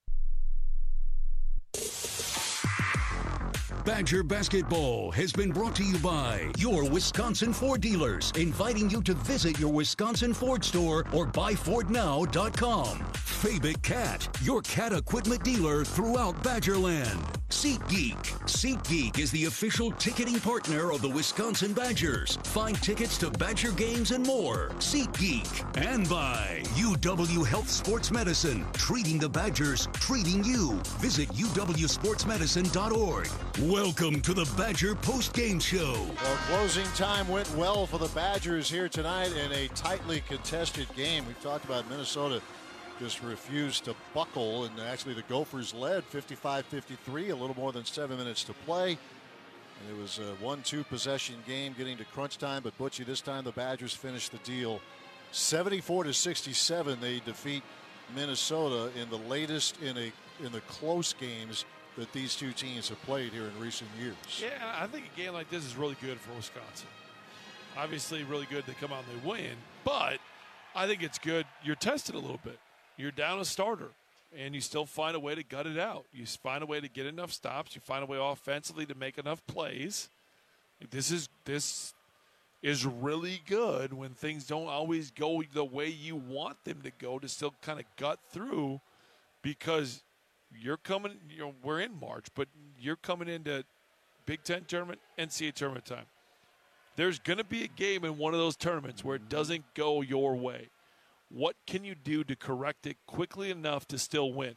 Badger Basketball has been brought to you by your Wisconsin Ford dealers, inviting you to visit your Wisconsin Ford store or buy ford now dot com. Fabic Cat, your cat equipment dealer throughout Badgerland. SeatGeek. SeatGeek is the official ticketing partner of the Wisconsin Badgers. Find tickets to Badger games and more. SeatGeek. And by U W Health Sports Medicine, treating the Badgers, treating you. Visit U W sports medicine dot org. Welcome to the Badger Post-Game Show. Well, closing time went well for the Badgers here tonight in a tightly contested game. We talked about Minnesota just refused to buckle, and actually the Gophers led fifty-five fifty-three, a little more than seven minutes to play. And it was a one two possession game getting to crunch time, but Butchie, this time the Badgers finished the deal. seventy-four to sixty-seven, they defeat Minnesota in the latest in a in the close games that these two teams have played here in recent years. Yeah, I think a game like this is really good for Wisconsin. Obviously, really good they come out and they win, but I think it's good you're tested a little bit. You're down a starter, and you still find a way to gut it out. You find a way to get enough stops. You find a way offensively to make enough plays. This is this is really good when things don't always go the way you want them to go, to still kind of gut through, because you're coming, you know, we're in March, but you're coming into Big Ten tournament, N C double A tournament time. There's going to be a game in one of those tournaments where it doesn't go your way. What can you do to correct it quickly enough to still win?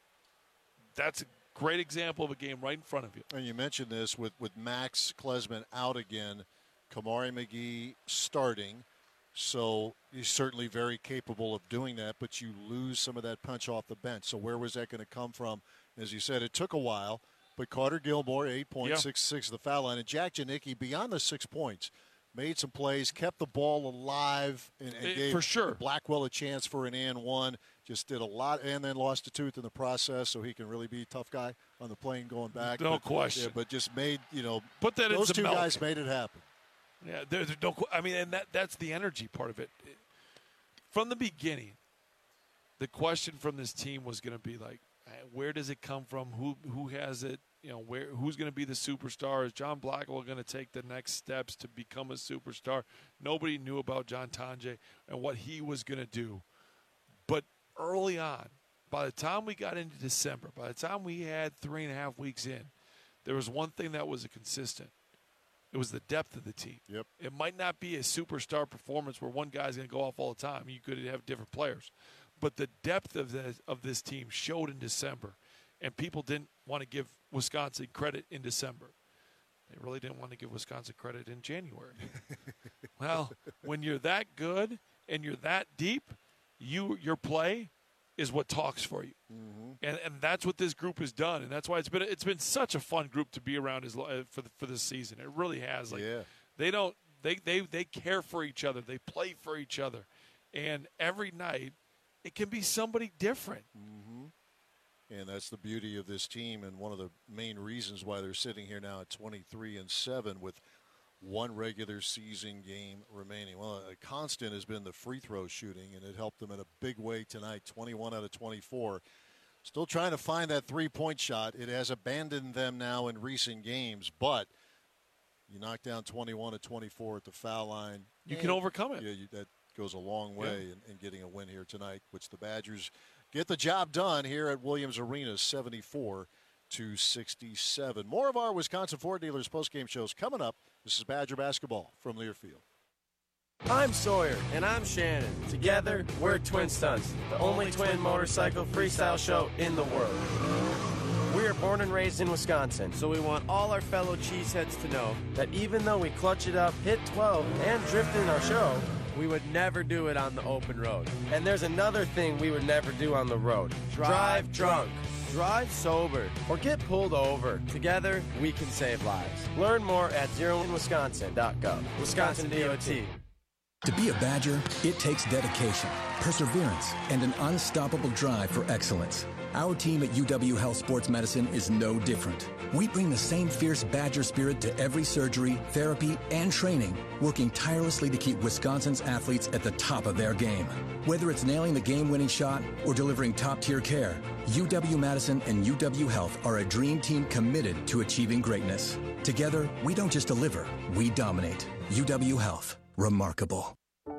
That's a great example of a game right in front of you. And you mentioned this with, with Max Klesman out again, Kamari McGee starting. So he's certainly very capable of doing that, but you lose some of that punch off the bench. So where was that going to come from? As you said, it took a while, but Carter Gilmore, eight points, six six the foul line, and Jack Janicki, beyond the six points, made some plays, kept the ball alive, and, and it, gave for sure. Blackwell a chance for an and one. Just did a lot, and then lost a tooth in the process, so he can really be a tough guy on the plane going back. No but, question. Yeah, but just made, you know, Put that those into two milk. guys made it happen. Yeah, there's no. I mean, and that that's the energy part of it. From the beginning, the question from this team was going to be like, where does it come from? Who who has it? You know, where who's going to be the superstar? Is John Blackwell going to take the next steps to become a superstar? Nobody knew about John Tonje and what he was going to do. But early on, by the time we got into December, by the time we had three and a half weeks in, there was one thing that was a consistent. It was the depth of the team. Yep. It might not be a superstar performance where one guy's going to go off all the time. You could have different players. But the depth of this, of this team showed in December, and people didn't want to give Wisconsin credit in December. They really didn't want to give Wisconsin credit in January. Well, when you're that good and you're that deep, you your play is what talks for you. Mm-hmm. And and that's what this group has done, and that's why it's been it's been such a fun group to be around as, for the, for this season. It really has. Like, yeah. They don't they, they they care for each other. They play for each other, and every night it can be somebody different. Mm-hmm. And that's the beauty of this team, and one of the main reasons why they're sitting here now at twenty-three and seven with one regular season game remaining. Well, a constant has been the free throw shooting, and it helped them in a big way tonight, twenty-one out of twenty-four. Still trying to find that three-point shot. It has abandoned them now in recent games, but you knock down twenty-one to twenty-four at the foul line. You can overcome it. Yeah, you, that goes a long way yeah. in, in getting a win here tonight, which the Badgers get the job done here at Williams Arena, seventy-four to sixty-seven. More of our Wisconsin Ford Dealers postgame shows coming up. This is Badger basketball from Learfield. I'm Sawyer. And I'm Shannon. Together, we're Twin Stunts, the only twin motorcycle freestyle show in the world. We are born and raised in Wisconsin, so we want all our fellow cheeseheads to know that even though we clutch it up, hit twelve, and drift in our show, we would never do it on the open road. And there's another thing we would never do on the road. Drive, Drive drunk. Drive sober, or get pulled over. Together, we can save lives. Learn more at zero in wisconsin dot gov. Wisconsin D O T. To be a Badger, it takes dedication, perseverance, and an unstoppable drive for excellence. Our team at U W Health Sports Medicine is no different. We bring the same fierce Badger spirit to every surgery, therapy, and training, working tirelessly to keep Wisconsin's athletes at the top of their game. Whether it's nailing the game-winning shot or delivering top-tier care, U W-Madison and U W Health are a dream team committed to achieving greatness. Together, we don't just deliver, we dominate. U W Health. Remarkable.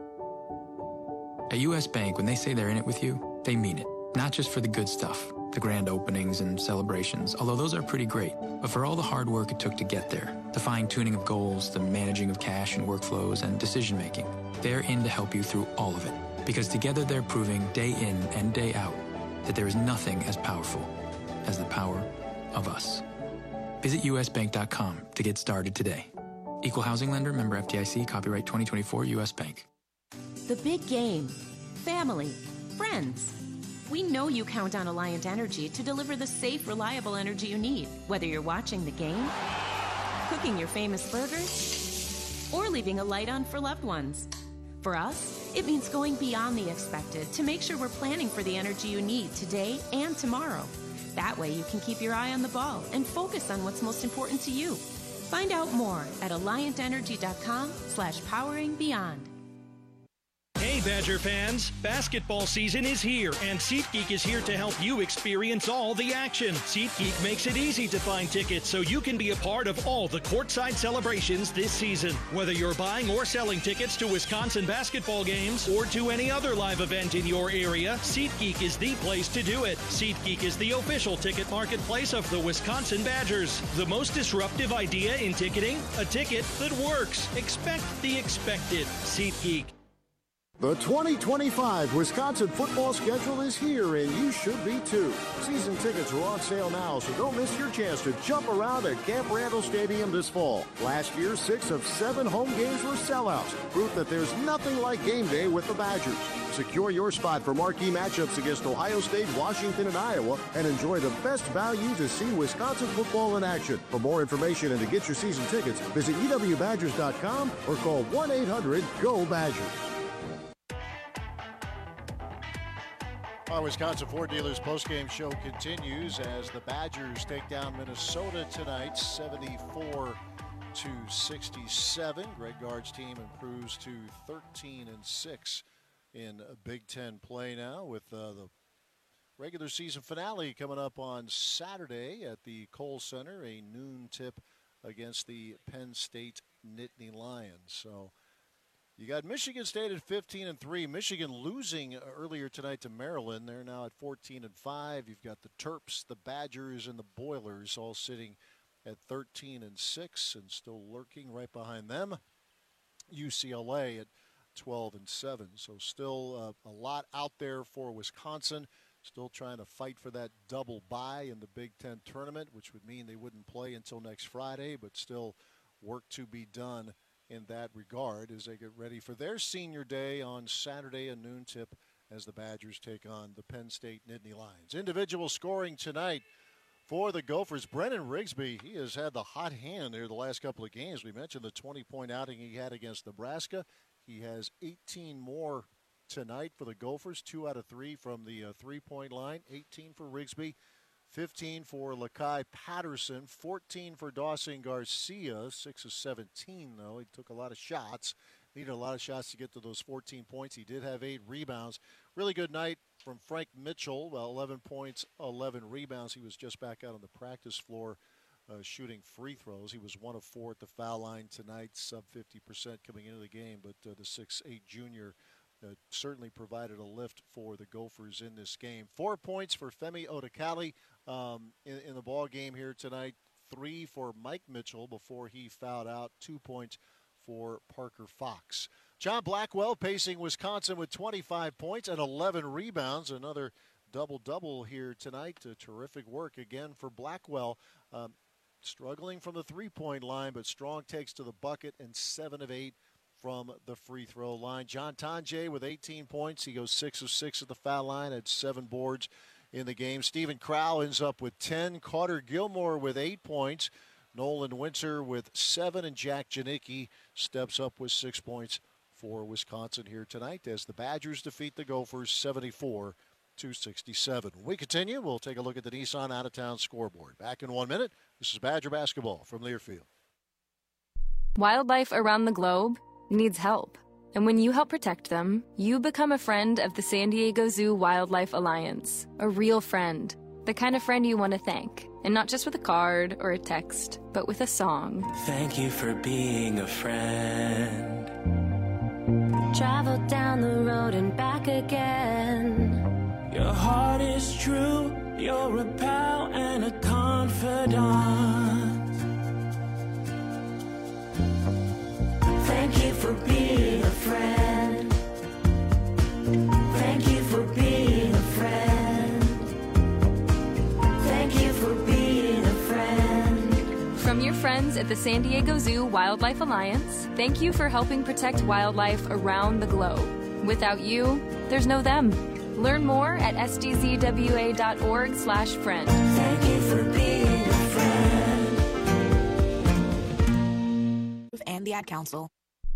At U S Bank, when they say they're in it with you, they mean it. Not just for the good stuff, the grand openings and celebrations, although those are pretty great, but for all the hard work it took to get there, the fine-tuning of goals, the managing of cash and workflows, and decision-making. They're in to help you through all of it, because together they're proving day in and day out that there is nothing as powerful as the power of us. Visit U S bank dot com to get started today. Equal housing lender, member F D I C, copyright twenty twenty-four, U S Bank. The big game. Family. Friends. We know you count on Alliant Energy to deliver the safe, reliable energy you need, whether you're watching the game, cooking your famous burgers, or leaving a light on for loved ones. For us, it means going beyond the expected to make sure we're planning for the energy you need today and tomorrow. That way you can keep your eye on the ball and focus on what's most important to you. Find out more at alliant energy dot com slash powering beyond. Hey Badger fans, basketball season is here and SeatGeek is here to help you experience all the action. SeatGeek makes it easy to find tickets so you can be a part of all the courtside celebrations this season. Whether you're buying or selling tickets to Wisconsin basketball games or to any other live event in your area, SeatGeek is the place to do it. SeatGeek is the official ticket marketplace of the Wisconsin Badgers. The most disruptive idea in ticketing? A ticket that works. Expect the expected. SeatGeek. The twenty twenty-five Wisconsin football schedule is here, and you should be too. Season tickets are on sale now, so don't miss your chance to jump around at Camp Randall Stadium this fall. Last year, six of seven home games were sellouts, proof that there's nothing like game day with the Badgers. Secure your spot for marquee matchups against Ohio State, Washington, and Iowa, and enjoy the best value to see Wisconsin football in action. For more information and to get your season tickets, visit E W Badgers dot com or call one eight hundred G O Badgers. Our Wisconsin Ford Dealers postgame show continues as the Badgers take down Minnesota tonight, seventy-four to sixty-seven. Greg Gard's team improves to thirteen and six in Big Ten play now, with uh, the regular season finale coming up on Saturday at the Kohl Center, a noon tip against the Penn State Nittany Lions. So you got Michigan State at fifteen and three. Michigan losing earlier tonight to Maryland. They're now at fourteen and five. You've got the Terps, the Badgers, and the Boilers all sitting at thirteen and six and still lurking right behind them. U C L A at twelve and seven. So still uh, a lot out there for Wisconsin. Still trying to fight for that double bye in the Big Ten tournament, which would mean they wouldn't play until next Friday, but still work to be done in that regard as they get ready for their senior day on Saturday, a noon tip, as the Badgers take on the Penn State Nittany Lions. Individual scoring tonight for the Gophers. Brennan Rigsby, he has had the hot hand there the last couple of games. We mentioned the twenty-point outing he had against Nebraska. He has eighteen more tonight for the Gophers, two out of three from the uh, three-point line, eighteen for Rigsby. fifteen for Lakai Patterson, fourteen for Dawson Garcia, six of seventeen, though. He took a lot of shots, needed a lot of shots to get to those fourteen points. He did have eight rebounds. Really good night from Frank Mitchell, well, eleven points, eleven rebounds. He was just back out on the practice floor uh, shooting free throws. He was one of four at the foul line tonight, sub fifty percent coming into the game, but uh, the six eight junior uh, certainly provided a lift for the Gophers in this game. Four points for Femi Odekale um, in, in the ball game here tonight. Three for Mike Mitchell before he fouled out. Two points for Parker Fox. John Blackwell pacing Wisconsin with twenty-five points and eleven rebounds. Another double-double here tonight. Uh, terrific work again for Blackwell. Um, struggling from the three-point line, but strong takes to the bucket and seven of eight from the free throw line. John Tonje with eighteen points. He goes six of six at the foul line, had seven boards in the game. Stephen Crowell ends up with ten. Carter Gilmore with eight points. Nolan Winter with seven, and Jack Janicki steps up with six points for Wisconsin here tonight as the Badgers defeat the Gophers seventy-four to sixty-seven. When we continue, we'll take a look at the Nissan out-of-town scoreboard. Back in one minute. This is Badger basketball from Learfield. Wildlife around the globe needs help. And when you help protect them, you become a friend of the San Diego Zoo Wildlife Alliance. A real friend. The kind of friend you want to thank. And not just with a card or a text, but with a song. Thank you for being a friend. Travel down the road and back again. Your heart is true. You're a pal and a confidant. Thank you for being a friend. Thank you for being a friend. Thank you for being a friend. From your friends at the San Diego Zoo Wildlife Alliance, thank you for helping protect wildlife around the globe. Without you, there's no them. Learn more at s d z w a dot org slash friend. Thank you for being a friend. And the Ad Council.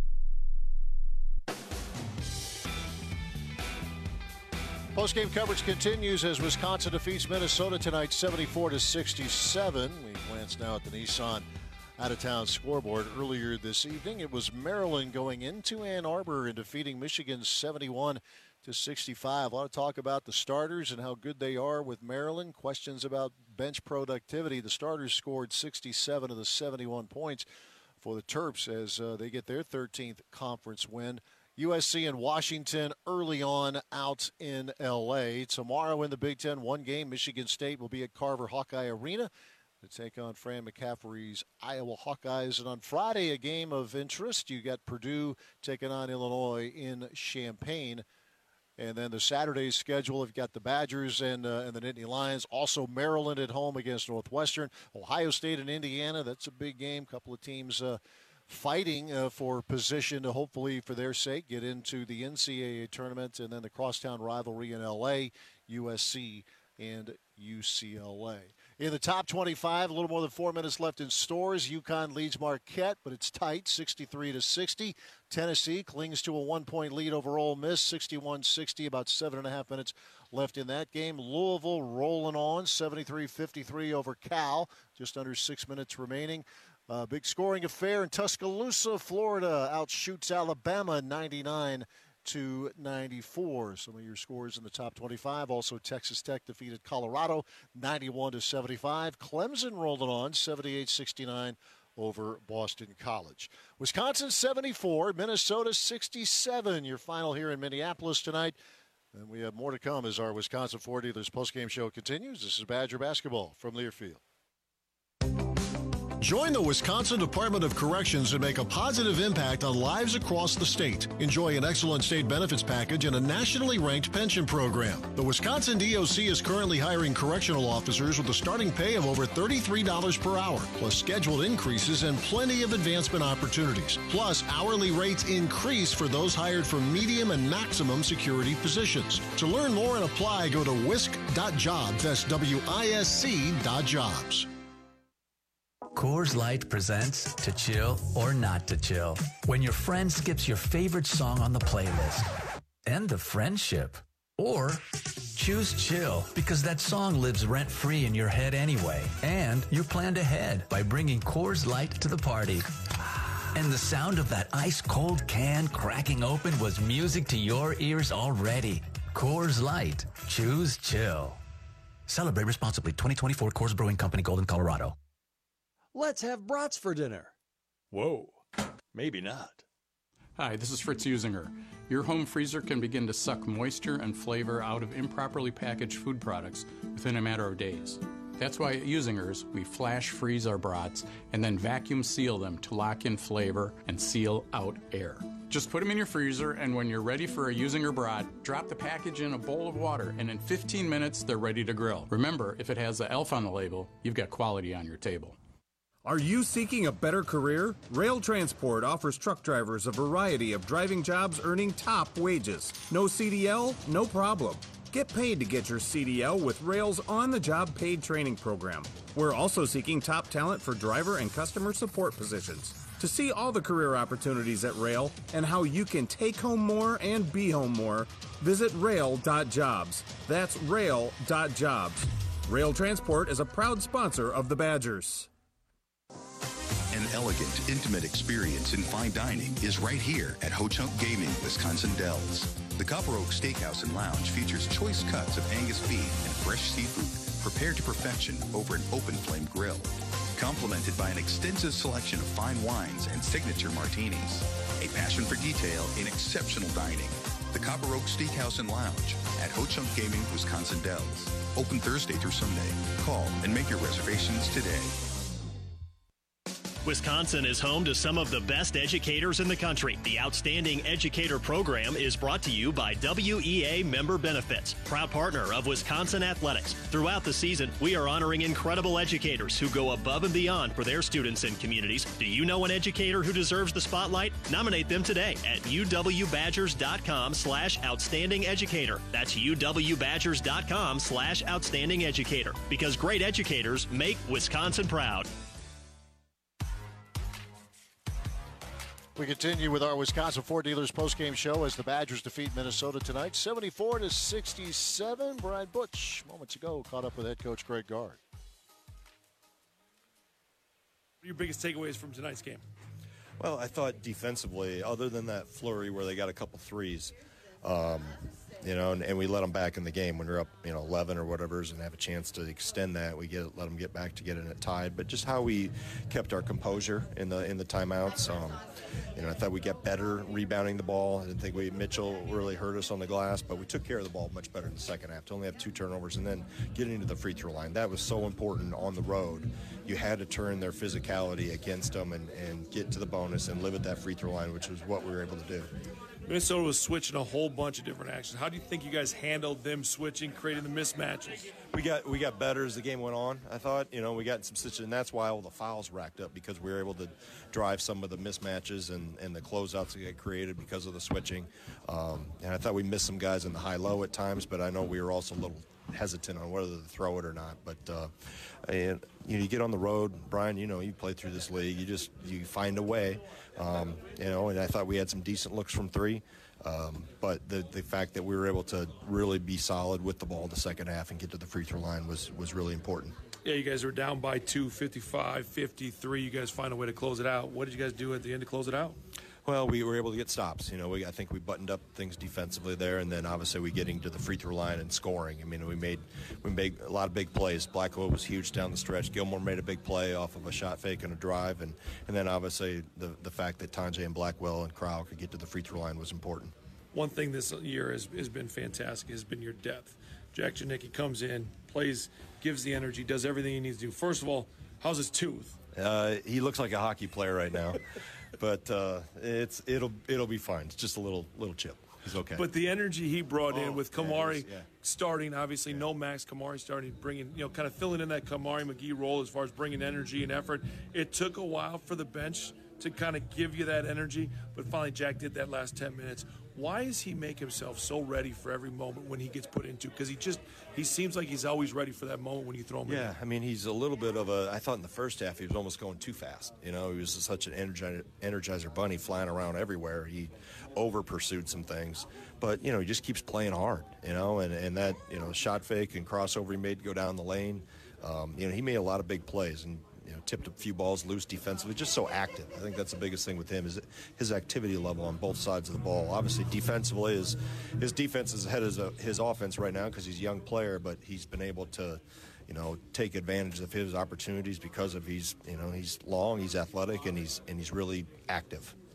Post-game coverage continues as Wisconsin defeats Minnesota tonight seventy-four to sixty-seven. We glance now at the Nissan out-of-town scoreboard. Earlier this evening, it was Maryland going into Ann Arbor and defeating Michigan seventy-one to sixty-five. A lot of talk about the starters and how good they are with Maryland. Questions about bench productivity. The starters scored sixty-seven of the seventy-one points for the Terps as uh, they get their thirteenth conference win. U S C and Washington early on out in L A. Tomorrow in the Big Ten, one game, Michigan State will be at Carver Hawkeye Arena to take on Fran McCaffrey's Iowa Hawkeyes. And on Friday, a game of interest. You got Purdue taking on Illinois in Champaign. And then the Saturday schedule, you've got the Badgers and, uh, and the Nittany Lions. Also Maryland at home against Northwestern. Ohio State and Indiana, that's a big game. A couple of teams uh, fighting uh, for position to hopefully, for their sake, get into the N C double A tournament. And then the crosstown rivalry in L A, U S C and U C L A. In the top twenty-five, a little more than four minutes left in Stores. UConn leads Marquette, but it's tight, sixty-three to sixty. Tennessee clings to a one-point lead over Ole Miss, sixty-one sixty, about seven and a half minutes left in that game. Louisville rolling on, seventy-three fifty-three over Cal, just under six minutes remaining. Uh, big scoring affair in Tuscaloosa, Florida, outshoots Alabama ninety-nine to ninety-four. Some of your scores in the top twenty-five. Also, Texas Tech defeated Colorado ninety-one to seventy-five. Clemson rolling on seventy-eight sixty-nine over Boston College. Wisconsin seventy-four, Minnesota sixty-seven. Your final here in Minneapolis tonight. And we have more to come as our Wisconsin Ford Dealers postgame show continues. This is Badger basketball from Learfield. Join the Wisconsin Department of Corrections and make a positive impact on lives across the state. Enjoy an excellent state benefits package and a nationally ranked pension program. The Wisconsin D O C is currently hiring correctional officers with a starting pay of over thirty-three dollars per hour, plus scheduled increases and plenty of advancement opportunities. Plus, hourly rates increase for those hired for medium and maximum security positions. To learn more and apply, go to wisc dot jobs. That's W I S C dot jobs. Coors Light presents To Chill or Not to Chill. When your friend skips your favorite song on the playlist. End the friendship. Or choose chill because that song lives rent-free in your head anyway. And you planned ahead by bringing Coors Light to the party. And the sound of that ice-cold can cracking open was music to your ears already. Coors Light. Choose chill. Celebrate responsibly. twenty twenty-four Coors Brewing Company, Golden, Colorado. Let's have brats for dinner. Whoa, maybe not. Hi, this is Fritz Usinger. Your home freezer can begin to suck moisture and flavor out of improperly packaged food products within a matter of days. That's why at Usinger's, we flash freeze our brats and then vacuum seal them to lock in flavor and seal out air. Just put them in your freezer, and when you're ready for a Usinger brat, drop the package in a bowl of water, and in fifteen minutes, they're ready to grill. Remember, if it has the ELF on the label, you've got quality on your table. Are you seeking a better career? Rail Transport offers truck drivers a variety of driving jobs earning top wages. No C D L? No problem. Get paid to get your C D L with Rail's on-the-job paid training program. We're also seeking top talent for driver and customer support positions. To see all the career opportunities at Rail and how you can take home more and be home more, visit rail dot jobs. That's rail dot jobs. Rail Transport is a proud sponsor of the Badgers. An elegant, intimate experience in fine dining is right here at Ho-Chunk Gaming, Wisconsin Dells. The Copper Oak Steakhouse and Lounge features choice cuts of Angus beef and fresh seafood prepared to perfection over an open flame grill, complemented by an extensive selection of fine wines and signature martinis. A passion for detail in exceptional dining. The Copper Oak Steakhouse and Lounge at Ho-Chunk Gaming, Wisconsin Dells. Open Thursday through Sunday. Call and make your reservations today. Wisconsin is home to some of the best educators in the country. The Outstanding Educator Program is brought to you by W E A Member Benefits, proud partner of Wisconsin Athletics. Throughout the season, we are honoring incredible educators who go above and beyond for their students and communities. Do you know an educator who deserves the spotlight? Nominate them today at U W Badgers dot com slash outstanding educator. That's U W Badgers dot com slash outstanding educator. Because great educators make Wisconsin proud. We continue with our Wisconsin Ford Dealers postgame show as the Badgers defeat Minnesota tonight, seventy-four to sixty-seven. Brian Butch, moments ago, caught up with head coach Greg Gard. What are your biggest takeaways from tonight's game? Well, I thought defensively, other than that flurry where they got a couple threes, um, you know, and, and we let them back in the game when we're up, you know, eleven or whatever, and have a chance to extend that. We get let them get back to getting it tied, but just how we kept our composure in the in the timeouts. Um, you know, I thought we got better rebounding the ball. I didn't think we Mitchell really hurt us on the glass, but we took care of the ball much better in the second half. To only have two turnovers and then getting into the free throw line, that was so important on the road. You had to turn their physicality against them and, and get to the bonus and live at that free throw line, which was what we were able to do. Minnesota was switching a whole bunch of different actions. How do you think you guys handled them switching, creating the mismatches? We got we got better as the game went on, I thought. You know, we got in some situations, and that's why all the fouls racked up, because we were able to drive some of the mismatches and, and the closeouts that get created because of the switching. Um, and I thought we missed some guys in the high-low at times, but I know we were also a little hesitant on whether to throw it or not. But uh, and, you know, you get on the road, Brian, you know, you play through this league. You just you find a way, um, you know, and I thought we had some decent looks from three. Um, but the the fact that we were able to really be solid with the ball the second half and get to the free throw line was, was really important. Yeah, you guys were down by two, fifty-five fifty-three. You guys find a way to close it out. What did you guys do at the end to close it out? Well, we were able to get stops. You know, we, I think we buttoned up things defensively there, and then obviously we getting to the free throw line and scoring. I mean, we made we made a lot of big plays. Blackwell was huge down the stretch. Gilmore made a big play off of a shot fake and a drive, and, and then obviously the the fact that Tanjay and Blackwell and Crowell could get to the free throw line was important. One thing this year has, has been fantastic has been your depth. Jack Janicki comes in, plays, gives the energy, does everything he needs to do. First of all, how's his tooth? Uh, he looks like a hockey player right now, but uh, it's it'll it'll be fine. It's just a little little chip. He's okay. But the energy he brought oh, in with Kamari yeah, yeah. starting, obviously yeah. no Max Kamari starting, bringing you know kind of filling in that Kamari McGee role as far as bringing energy and effort. It took a while for the bench to kind of give you that energy, but finally Jack did that last ten minutes. Why does he make himself so ready for every moment when he gets put into? Because he just he seems like he's always ready for that moment when you throw him in. Yeah, I mean, he's a little bit of a, I thought in the first half he was almost going too fast. You know, he was such an energizer, energizer bunny flying around everywhere. He over-pursued some things. But, you know, he just keeps playing hard, you know, and, and that, you know, shot fake and crossover he made to go down the lane. Um, you know, he made a lot of big plays and, you know, tipped a few balls loose defensively, just so active. I think that's the biggest thing with him is his activity level on both sides of the ball. Obviously, defensively, his, his defense is ahead of his offense right now because he's a young player, but he's been able to, you know, take advantage of his opportunities because of he's, you know, he's long, he's athletic, and he's and he's really active.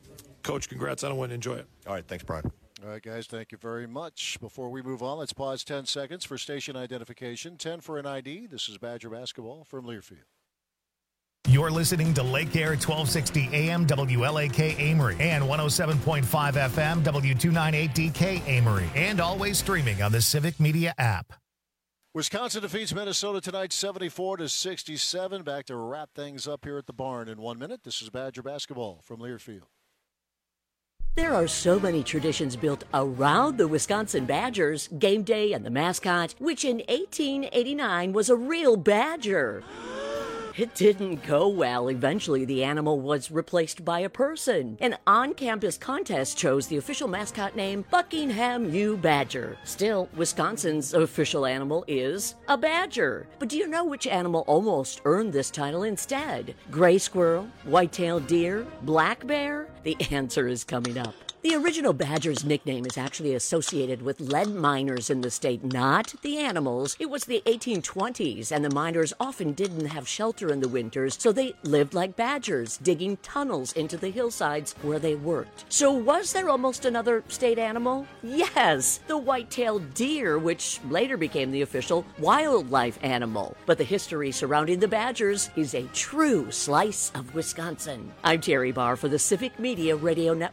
Coach, congrats on a win. Enjoy it. All right, thanks, Brian. All right, guys, thank you very much. Before we move on, let's pause ten seconds for station identification. ten for an I D. This is Badger basketball from Learfield. You're listening to Lake Air twelve sixty A M W L A K Amory and one oh seven point five F M W two ninety-eight D K Amory, and always streaming on the Civic Media app. Wisconsin defeats Minnesota tonight seventy-four to sixty-seven. Back to wrap things up here at the barn in one minute. This is Badger basketball from Learfield. There are so many traditions built around the Wisconsin Badgers, game day and the mascot, which in eighteen eighty-nine was a real badger. It didn't go well. Eventually, the animal was replaced by a person. An on-campus contest chose the official mascot name Buckingham U. Badger. Still, Wisconsin's official animal is a badger. But do you know which animal almost earned this title instead? Gray squirrel, white-tailed deer, black bear? The answer is coming up. The original badger's nickname is actually associated with lead miners in the state, not the animals. It was the eighteen twenties, and the miners often didn't have shelter in the winters, so they lived like badgers, digging tunnels into the hillsides where they worked. So was there almost another state animal? Yes, the white-tailed deer, which later became the official wildlife animal. But the history surrounding the Badgers is a true slice of Wisconsin. I'm Terry Barr for the Civic Media Radio Network.